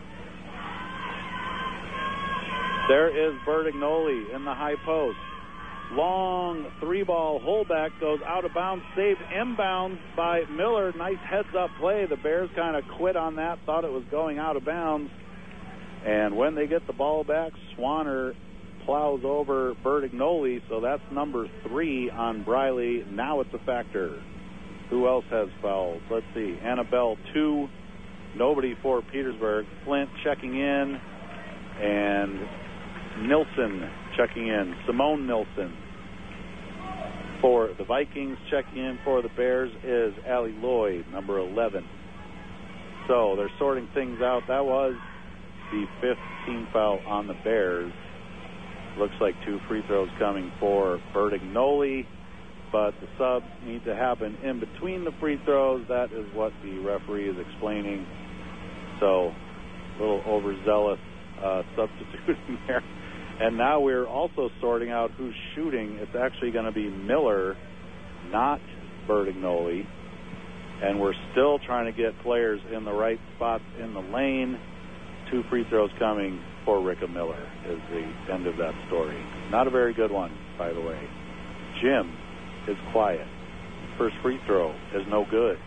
G: There is Bertignoli in the high post. Long three ball. Holbeck goes out of bounds. Saved inbounds by Miller. Nice heads-up play. The Bears kind of quit on that. Thought it was going out of bounds. And when they get the ball back, Swanner plows over Bertignoli, so that's number 3 on Briley. Now it's a factor. Who else has fouls? Let's see. Annabelle 2. Nobody for Petersburg. Flint checking in. And Nilsson checking in. Simone Nilsson. For the Vikings, checking in for the Bears is Allie Lloyd, number 11. So they're sorting things out. That was the 5th team foul on the Bears. Looks like 2 free throws coming for Bertignoli, but the subs need to happen in between the free throws. That is what the referee is explaining. So a little overzealous substituting there. And now we're also sorting out who's shooting. It's actually going to be Miller, not Bertignoli. And we're still trying to get players in the right spots in the lane. 2 free throws coming for Ricka Miller is the end of that story. Not a very good one, by the way. Jim is quiet. First free throw is no good.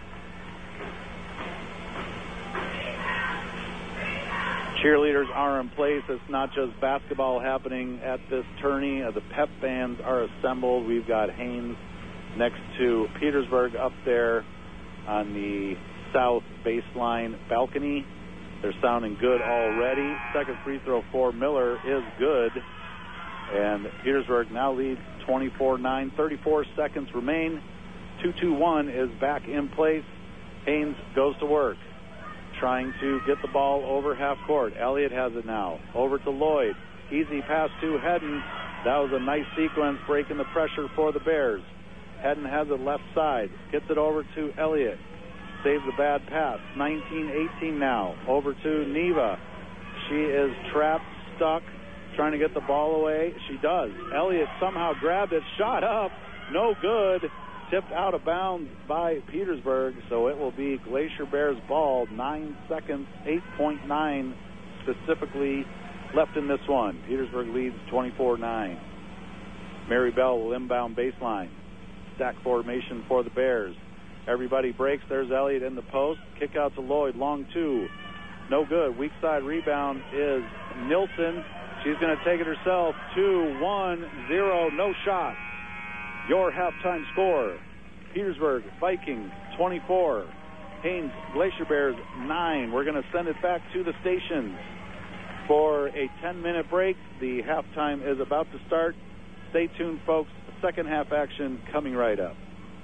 G: Cheerleaders are in place. It's not just basketball happening at this tourney. The pep bands are assembled. We've got Haynes next to Petersburg up there on the south baseline balcony. They're sounding good already. Second free throw for Miller is good. And Petersburg now leads 24-9. 34 seconds remain. 2-2-1 is back in place. Haynes goes to work, trying to get the ball over half court. Elliott has it now. Over to Lloyd. Easy pass to Hedden. That was a nice sequence, breaking the pressure for the Bears. Hedden has it left side. Gets it over to Elliott. Saves a bad pass. 19-18 now. Over to Neva. She is trapped, stuck, trying to get the ball away. She does. Elliott somehow grabbed it. Shot up. No good. Tipped out of bounds by Petersburg. So it will be Glacier Bears ball. 9 seconds, 8.9 specifically left in this one. Petersburg leads 24-9. Mary Bell will inbound baseline. Stack formation for the Bears. Everybody breaks. There's Elliott in the post. Kick out to Lloyd. Long 2. No good. Weak side rebound is Nilsson. She's going to take it herself. 2-1-0. No shot. Your halftime score. Petersburg Vikings 24. Haynes Glacier Bears 9. We're going to send it back to the stations for a 10-minute break. The halftime is about to start. Stay tuned, folks. Second half action coming right up.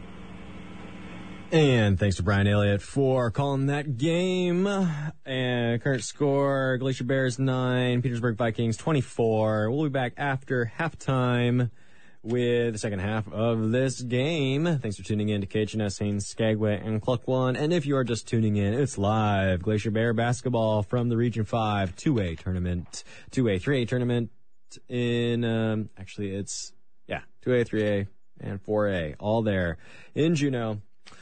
F: And thanks to Brian Elliott for calling that game. And current score, Glacier Bears 9, Petersburg Vikings 24. We'll be back after halftime with the second half of this game. Thanks for tuning in to KHNS Haynes, Skagway, and Cluck One. And if you are just tuning in, it's live. Glacier Bear basketball from the Region 5 2A tournament, 2A, 3A tournament in, actually it's, 2A, 3A, and 4A, all there in Juneau.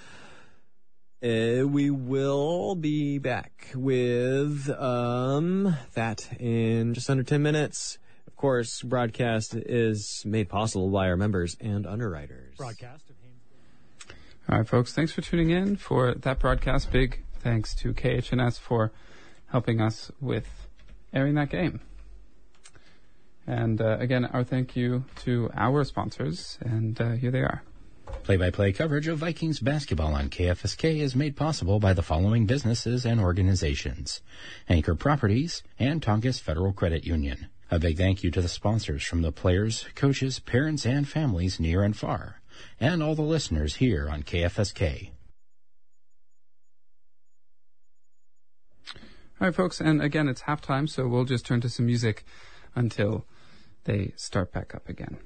F: We will be back with that in just under 10 minutes. Of course, broadcast is made possible by our members and underwriters.
A: Broadcast of
E: All right, folks, thanks for tuning in for that broadcast. Big thanks to KHNS for helping us with airing that game. And again, our thank you to our sponsors, and here they are.
H: Play-by-play coverage of Vikings basketball on KFSK is made possible by the following businesses and organizations: Anchor Properties and Tongass Federal Credit Union. A big thank you to the sponsors from the players, coaches, parents, and families near and far, and all the listeners here on KFSK.
E: All right, folks, and again, it's halftime, so we'll just turn to some music until they start back up again.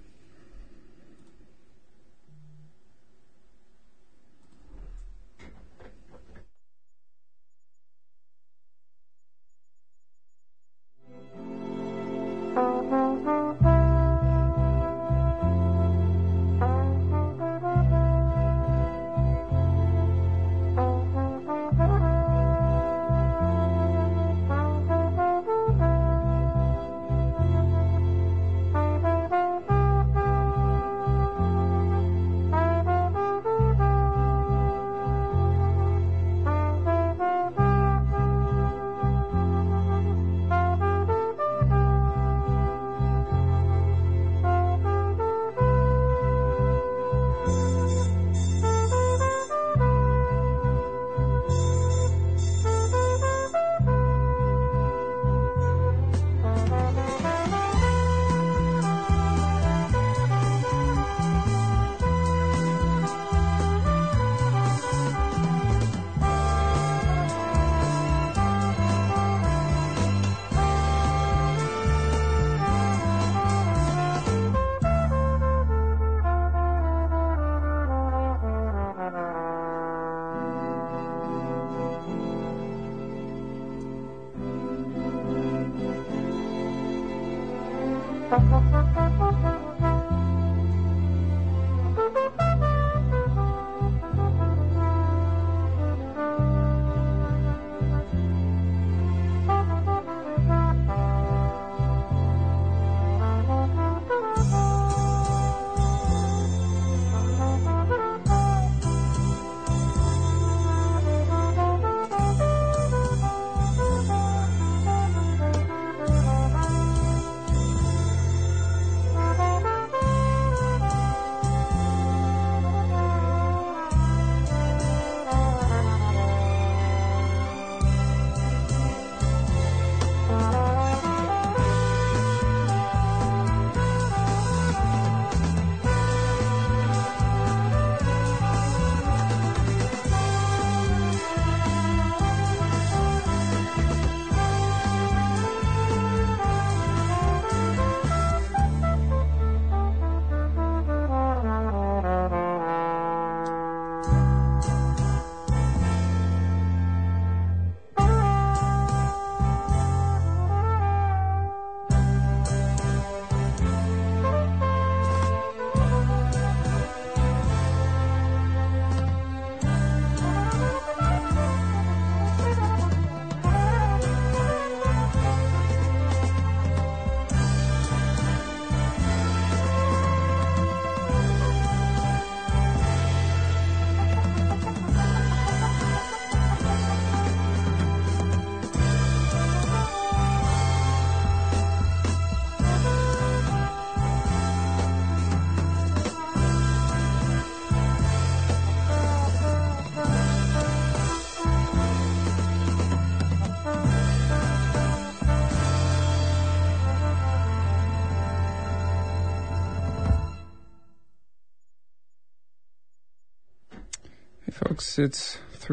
E: Folks, it's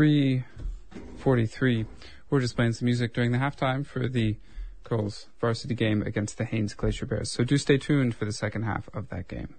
E: 3:43. We're just playing some music during the halftime for the girls' varsity game against the Haines Glacier Bears. So do stay tuned for the second half of that game.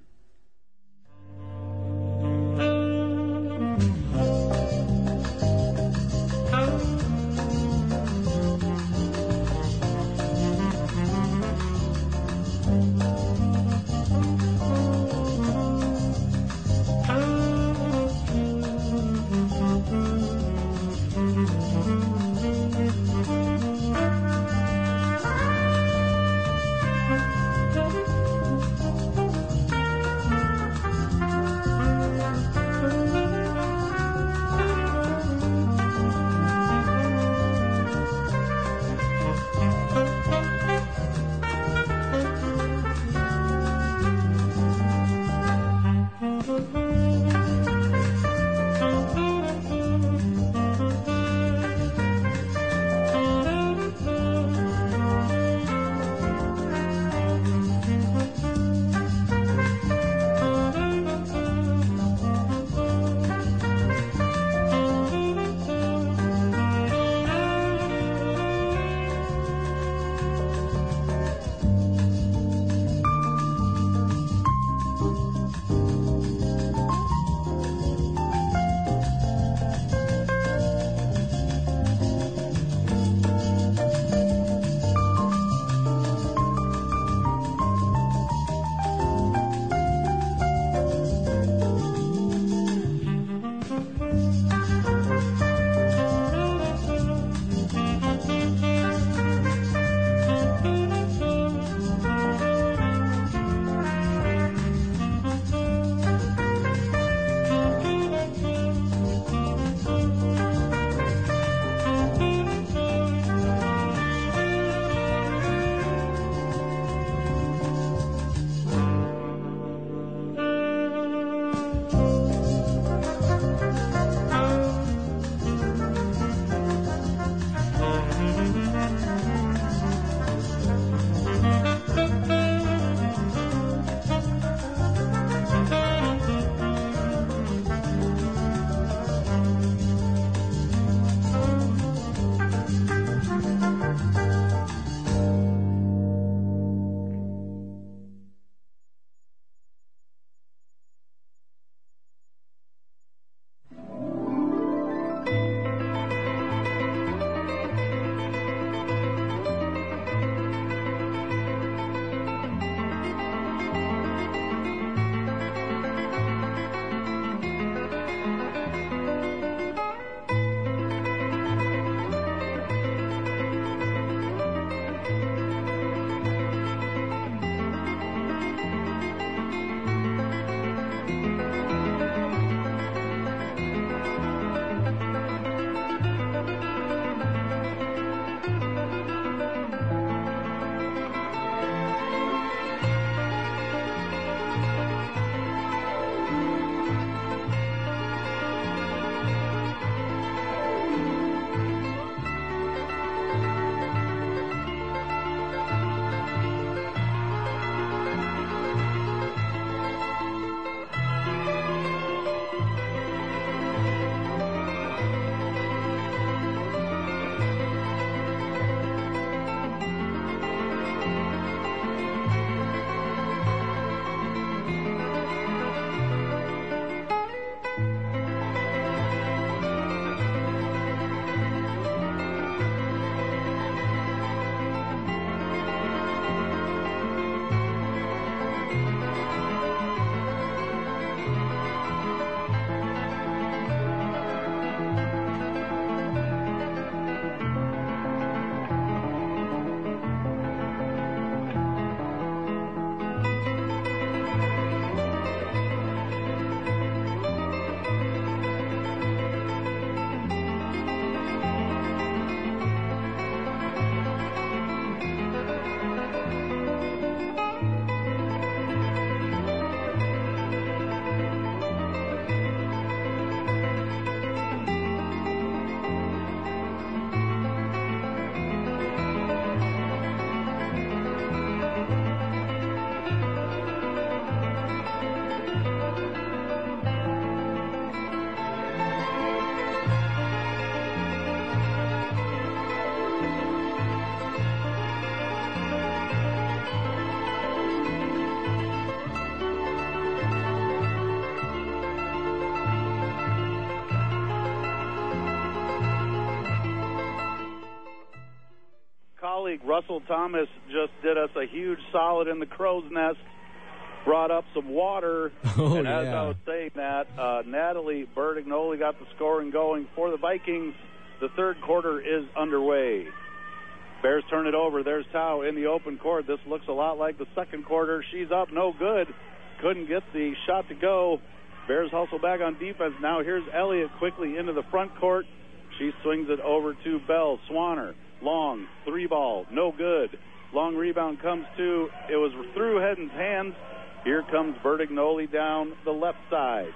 G: colleague Russell Thomas just did us a huge solid in the crow's nest, brought up some water, and as I was saying that, Natalie Bertignoli got the scoring going for the Vikings. The third quarter is underway. Bears turn it over. There's Tao in the open court. This looks a lot like the second quarter. She's up, no good. Couldn't get the shot to go. Bears hustle back on defense. Now here's Elliott quickly into the front court. She swings it over to Bell. Swanner, long, 3-ball, no good. Long rebound comes to, it was through Hedden's hands. Here comes Bertignoli down the left side.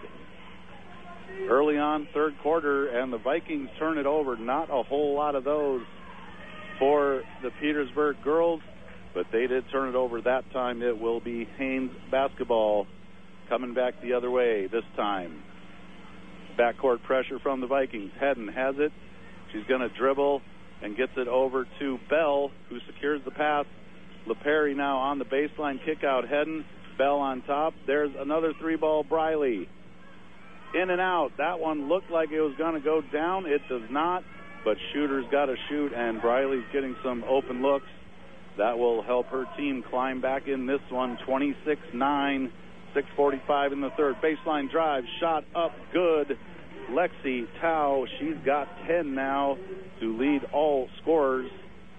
G: Early on, third quarter, and the Vikings turn it over. Not a whole lot of those for the Petersburg girls, but they did turn it over that time. It will be Haynes basketball coming back the other way this time. Backcourt pressure from the Vikings. Hedden has it. She's going to dribble and gets it over to Bell, who secures the pass. LePerry now on the baseline, kick out Hedden. Bell on top. There's another 3-ball, Briley. In and out. That one looked like it was going to go down. It does not, but shooter's got to shoot, and Briley's getting some open looks. That will help her team climb back in this one. 26-9, 6:45 in the third. Baseline drive, shot up, good. Lexi Tao, she's got 10 now to lead all scorers.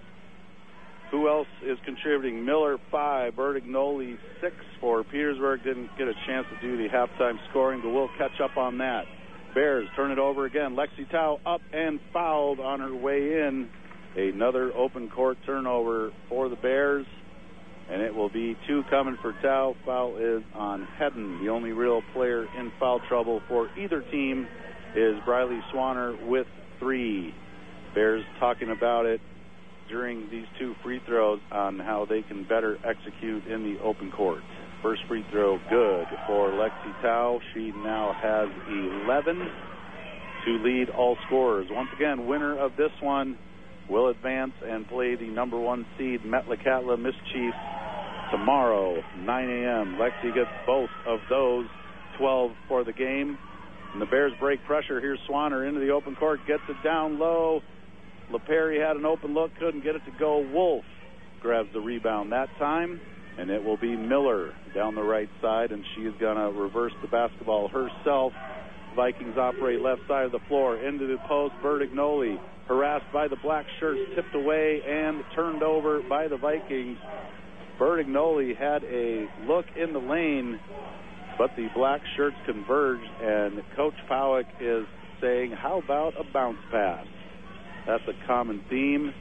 G: Who else is contributing? Miller, 5. Bertignoli, 6 for Petersburg. Didn't get a chance to do the halftime scoring, but we'll catch up on that. Bears turn it over again. Lexi Tao up and fouled on her way in. Another open court turnover for the Bears, and it will be 2 coming for Tao. Foul is on Hedden. The only real player in foul trouble for either team is Briley Swanner with 3. Bears talking about it during these 2 free throws on how they can better execute in the open court. First free throw good for Lexi Tao. She now has 11 to lead all scorers. Once again, winner of this one will advance and play the number 1 seed Metlakatla Mischiefs tomorrow, 9 a.m. Lexi gets both of those, 12 for the game. And the Bears break pressure. Here's Swanner into the open court, gets it down low. LePerry had an open look, couldn't get it to go. Wolf grabs the rebound that time, and it will be Miller down the right side, and she is going to reverse the basketball herself. Vikings operate left side of the floor, into the post. Bertignoli harassed by the black shirts, tipped away and turned over by the Vikings. Bertignoli had a look in the lane, but the black shirts converged, and Coach Powick is saying, how about a bounce pass? That's a common theme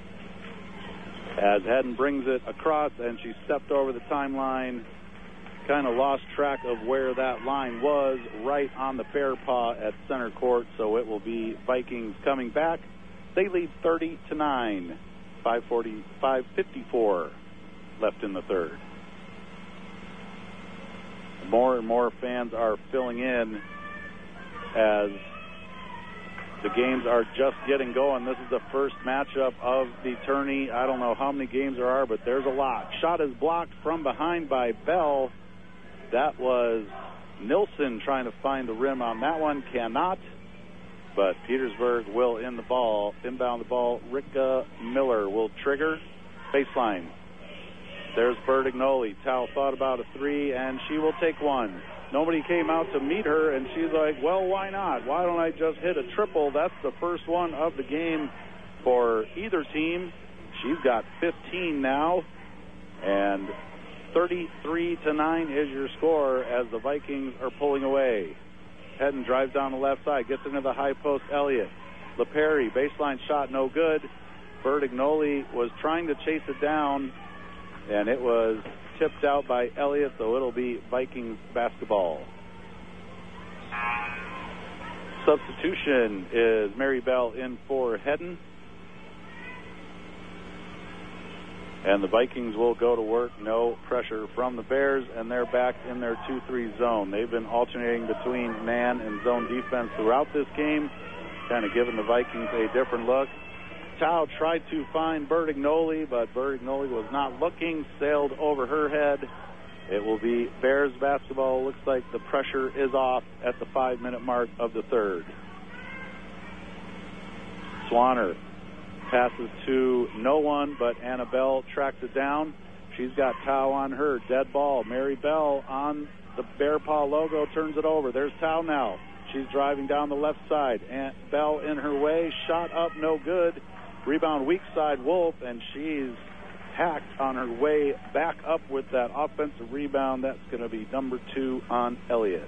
G: as Hedden brings it across, and she stepped over the timeline, kind of lost track of where that line was, right on the fair paw at center court, so it will be Vikings coming back. They lead 30-9, 5:54 left in the third. More and more fans are filling in as the games are just getting going. This is the first matchup of the tourney. I don't know how many games there are, but there's a lot. Shot is blocked from behind by Bell. That was Nilsson trying to find the rim on that one. Cannot. But Petersburg will inbound the ball. Rika Miller will trigger. Baseline. There's Bertignoli. Tao thought about a 3, and she will take one. Nobody came out to meet her, and she's like, well, why not? Why don't I just hit a triple? That's the first one of the game for either team. She's got 15 now, and 33-9 is your score as the Vikings are pulling away. Hedden drives down the left side, gets into the high post. Elliott. LePerry, baseline shot, no good. Bertignoli was trying to chase it down, and it was tipped out by Elliott, so it'll be Vikings basketball. Substitution is Mary Bell in for Hedden. And the Vikings will go to work. No pressure from the Bears, and they're back in their 2-3 zone. They've been alternating between man and zone defense throughout this game, kind of giving the Vikings a different look. Tao tried to find Bertignoli, but Bertignoli was not looking, sailed over her head. It will be Bears basketball. Looks like the pressure is off at the 5-minute mark of the third. Swanner Passes to no one, but Annabelle tracks it down. She's got Tao on her. Dead ball. Mary Bell on the Bear Paw logo turns it over. There's Tao now. She's driving down the left side. Aunt Bell in her way. Shot up, no good. Rebound weak side, Wolf, and she's hacked on her way back up with that offensive rebound. That's going to be number 2 on Elliott.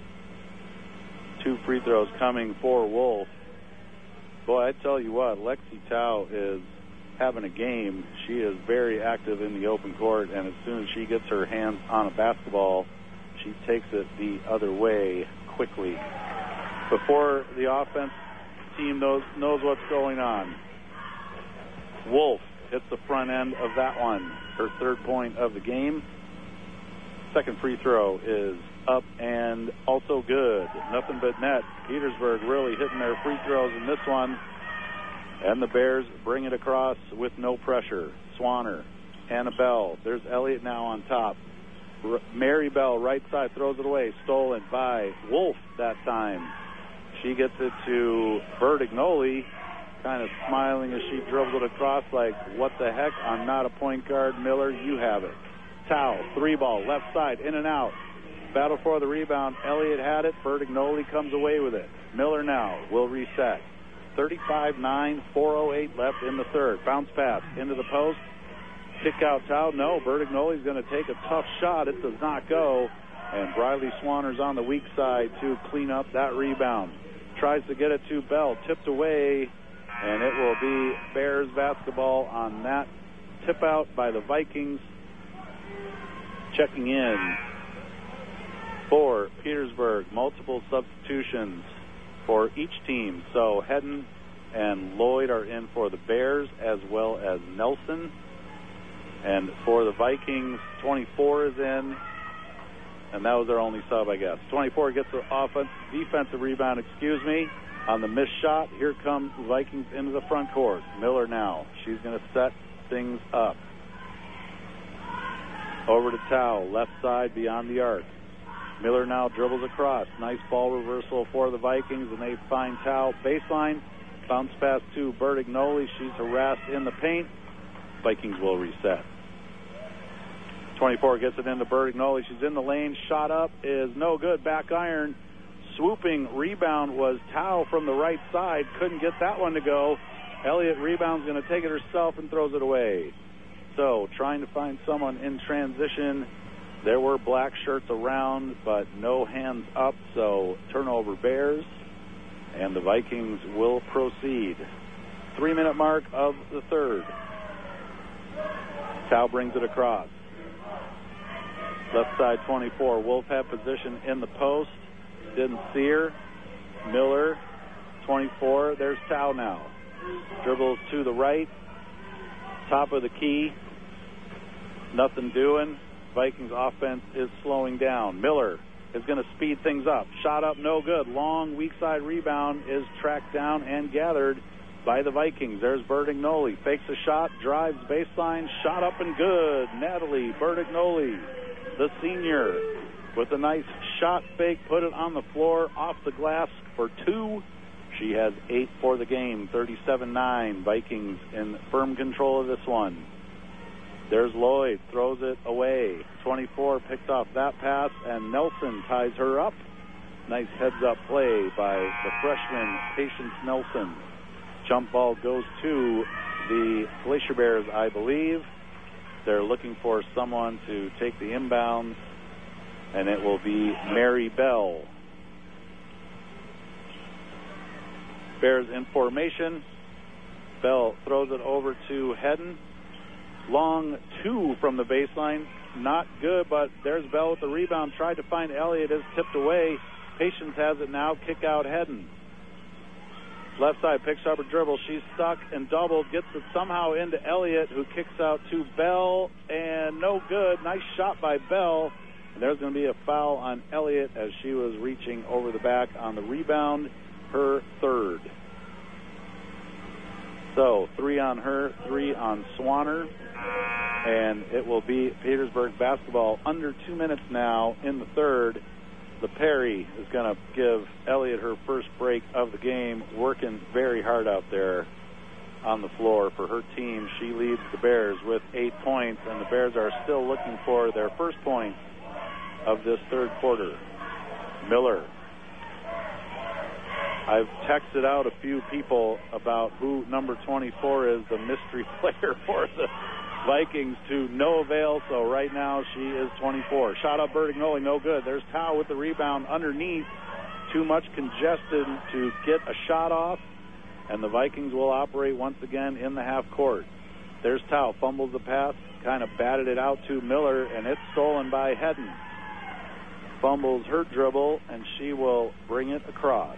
G: 2 free throws coming for Wolf. Boy, I tell you what, Lexi Tao is having a game. She is very active in the open court, and as soon as she gets her hands on a basketball, she takes it the other way quickly. Before the offense team knows what's going on, Wolf hits the front end of that one, her 3rd point of the game. Second free throw is up and also good. Nothing but net. Petersburg really hitting their free throws in this one. And the Bears bring it across with no pressure. Swanner, Annabelle. There's Elliott now on top. Mary Bell, right side, throws it away. Stolen by Wolf that time. She gets it to Bertignoli, kind of smiling as she dribbles it across like, what the heck? I'm not a point guard. Miller, you have it. Tao, 3-ball, left side, in and out. Battle for the rebound. Elliott had it. Bertignoli comes away with it. Miller now will reset. 35-9, 4:08 left in the third. Bounce pass into the post. Kick out Tao. No, Bertignoli's going to take a tough shot. It does not go. And Briley Swanner's on the weak side to clean up that rebound. Tries to get it to Bell. Tipped away. And it will be Bears basketball on that tip out by the Vikings. Checking in for Petersburg, multiple substitutions for each team. So Hedden and Lloyd are in for the Bears, as well as Nelson. And for the Vikings, 24 is in, and that was their only sub, I guess. 24 gets the defensive rebound, on the missed shot. Here comes the Vikings into the front court. Miller now. She's going to set things up. Over to Tao, left side beyond the arc. Miller now dribbles across. Nice ball reversal for the Vikings, and they find Tao baseline. Bounce pass to Bertignoli. She's harassed in the paint. Vikings will reset. 24 gets it into Bertignoli. She's in the lane. Shot up is no good. Back iron. Swooping rebound was Tao from the right side. Couldn't get that one to go. Elliott rebounds, going to take it herself and throws it away. So trying to find someone in transition. There were black shirts around, but no hands up, so turnover Bears, and the Vikings will proceed. 3-minute mark of the third. Tao brings it across. Left side 24. Wolf had position in the post. Didn't see her. Miller, 24. There's Tao now. Dribbles to the right. Top of the key. Nothing doing. Vikings offense is slowing down. Miller is going to speed things up. Shot up, no good. Long, weak side rebound is tracked down and gathered by the Vikings. There's Bertignoli. Fakes a shot, drives baseline, shot up and good. Natalie Bertignoli, the senior, with a nice shot fake, put it on the floor, off the glass for 2. She has 8 for the game, 37-9. Vikings in firm control of this one. There's Lloyd, throws it away. 24 picks off that pass, and Nelson ties her up. Nice heads-up play by the freshman, Patience Nelson. Jump ball goes to the Glacier Bears, I believe. They're looking for someone to take the inbounds, and it will be Mary Bell. Bears in formation. Bell throws it over to Hedden. Long 2 from the baseline. Not good, but there's Bell with the rebound. Tried to find Elliott. Is tipped away. Patience has it now. Kick out Hedden. Left side picks up her dribble. She's stuck and doubled. Gets it somehow into Elliott, who kicks out to Bell. And no good. Nice shot by Bell. And there's going to be a foul on Elliott as she was reaching over the back on the rebound. Her third. So 3 on her, 3 on Swanner. And it will be Petersburg basketball under 2 minutes now in the third. The Perry is going to give Elliott her first break of the game, working very hard out there on the floor for her team. She leads the Bears with 8 points, and the Bears are still looking for their first point of this third quarter. Miller. I've texted out a few people about who number 24 is, the mystery player for the Vikings, to no avail. So right now she is 24. Shot up Bertignoli, no good. There's Tao with the rebound underneath. Too much congested to get a shot off, and the Vikings will operate once again in the half court. There's Tao, fumbles the pass, kind of batted it out to Miller, and it's stolen by Hedden. Fumbles her dribble, and she will bring it across.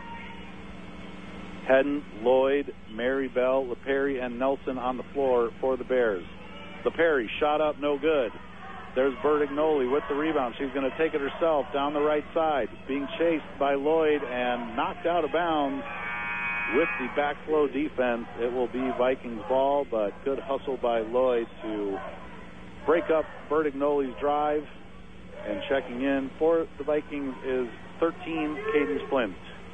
G: Hedden, Lloyd, Maribel, LePerry, and Nelson on the floor for the Bears. LePerry, shot up, no good. There's Bertignoli with the rebound. She's going to take it herself down the right side. Being chased by Lloyd and knocked out of bounds with the backflow defense. It will be Vikings ball, but good hustle by Lloyd to break up Bertignoli's drive. And checking in for the Vikings is 13, Cadence Flint.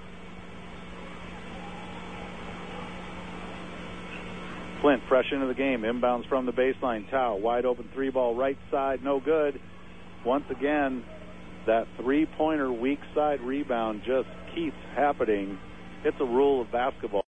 G: Flint fresh into the game, inbounds from the baseline. Tao, wide open three ball right side, no good. Once again, that three-pointer weak side rebound just keeps happening. It's a rule of basketball.